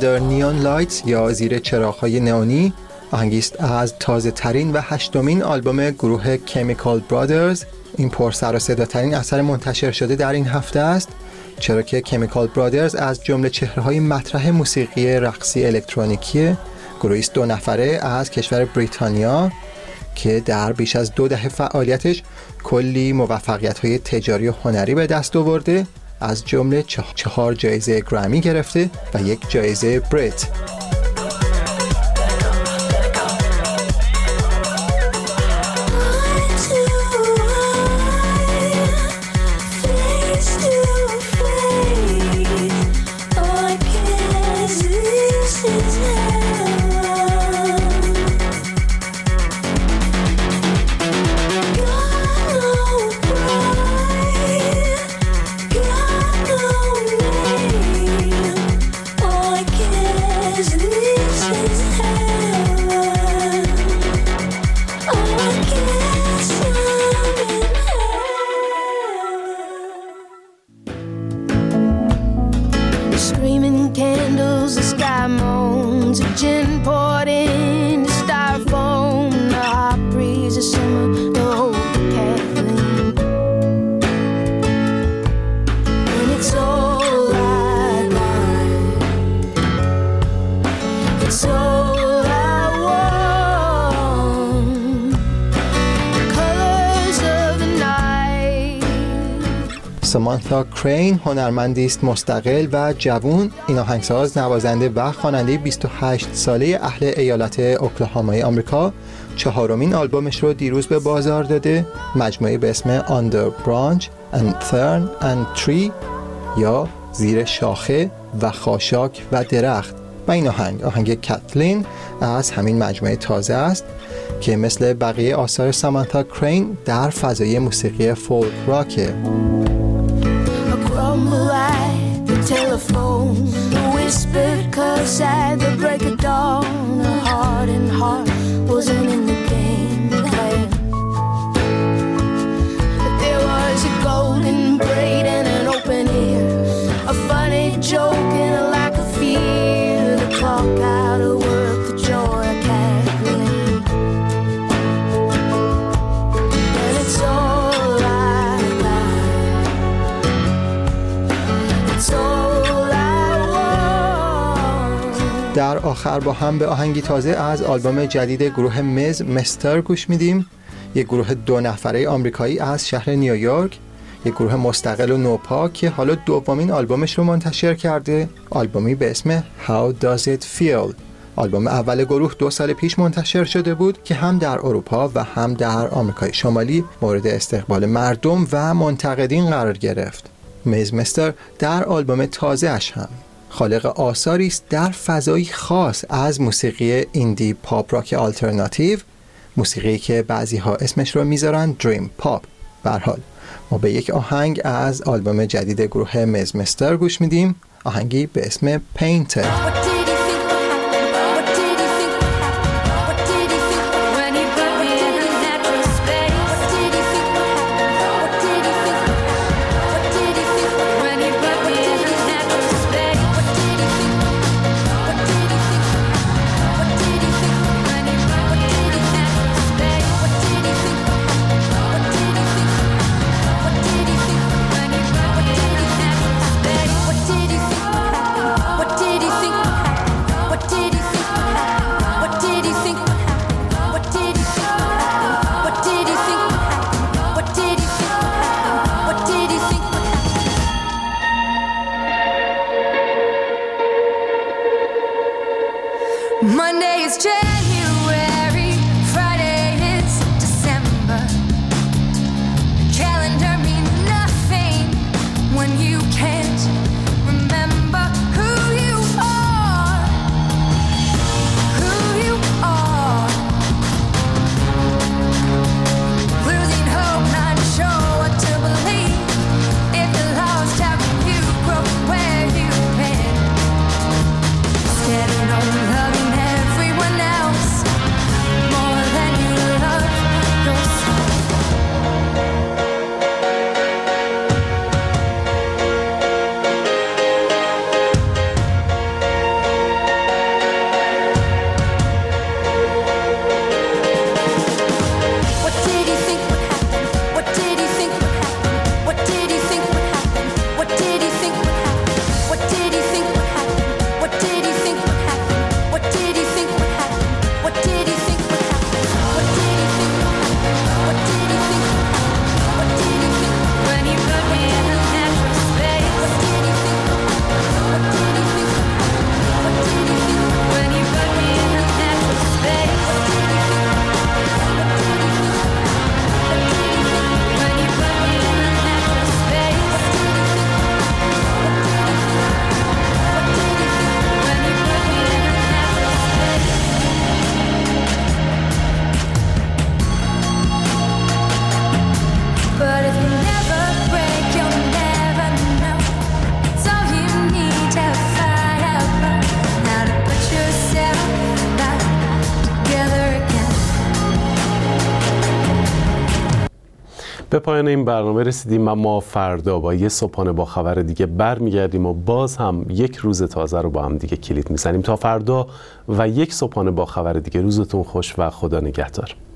[SPEAKER 20] Under Neon Lights یا زیر چراغ‌های نئونی آهنگی است از تازه ترین و هشتمین آلبوم گروه Chemical Brothers. این پر سر و صدا ترین اثر منتشر شده در این هفته است، چرا که Chemical Brothers از جمله چهره‌های مطرح موسیقی رقصی الکترونیکی گروهی است دو نفره از کشور بریتانیا که در بیش از دو دهه فعالیتش کلی موفقیت‌های تجاری و هنری به دست آورده، از جمله چهار جایزه گرمی گرفته و یک جایزه بریت. سامانتا کرین هنرمندی است مستقل و جوان. این آهنگساز، نوازنده و خواننده بیست و هشت ساله اهل ایالت اوکلاهامای آمریکا چهارمین آلبومش رو دیروز به بازار داده، مجموعه به اسم Under Branch and Thorn and Tree یا زیر شاخه و خاشاک و درخت. و این آهنگ آهنگ کاتلین از همین مجموعه تازه است که مثل بقیه آثار سامانتا کرین در فضای موسیقی فولک راکه.
[SPEAKER 21] Like the telephone, the whispered curse at the break of dawn. A heart and heart wasn't in the game plan. But there was a golden braid and an open ear, a funny joke and a lack of fear. The clock out of work, the joy of cackling, and it's all like that.
[SPEAKER 20] در آخر با هم به آهنگی تازه از آلبوم جدید گروه مز مستر گوش میدیم، یک گروه دو نفره آمریکایی از شهر نیویورک، یک گروه مستقل و نوپا که حالا دومین آلبومش رو منتشر کرده، آلبومی به اسم How Does It Feel. آلبوم اول گروه دو سال پیش منتشر شده بود که هم در اروپا و هم در آمریکای شمالی مورد استقبال مردم و منتقدین قرار گرفت. مز مستر در آلبوم تازه اش هم خالق آثاری است در فضایی خاص از موسیقی ایندی پاپ راک آلترناتیو، موسیقی که بعضی ها اسمش رو میذارن دریم پاپ. به هر حال ما به یک آهنگ از آلبوم جدید گروه مز مستر گوش میدیم، آهنگی به اسم پینتد.
[SPEAKER 21] What did he think?
[SPEAKER 2] به پایان این برنامه رسیدیم و ما فردا با یه صبحانه با خبر دیگه برمیگردیم و باز هم یک روز تازه رو با هم دیگه کلید میزنیم. تا فردا و یک صبحانه با خبر دیگه، روزتون خوش و خدا نگهدار.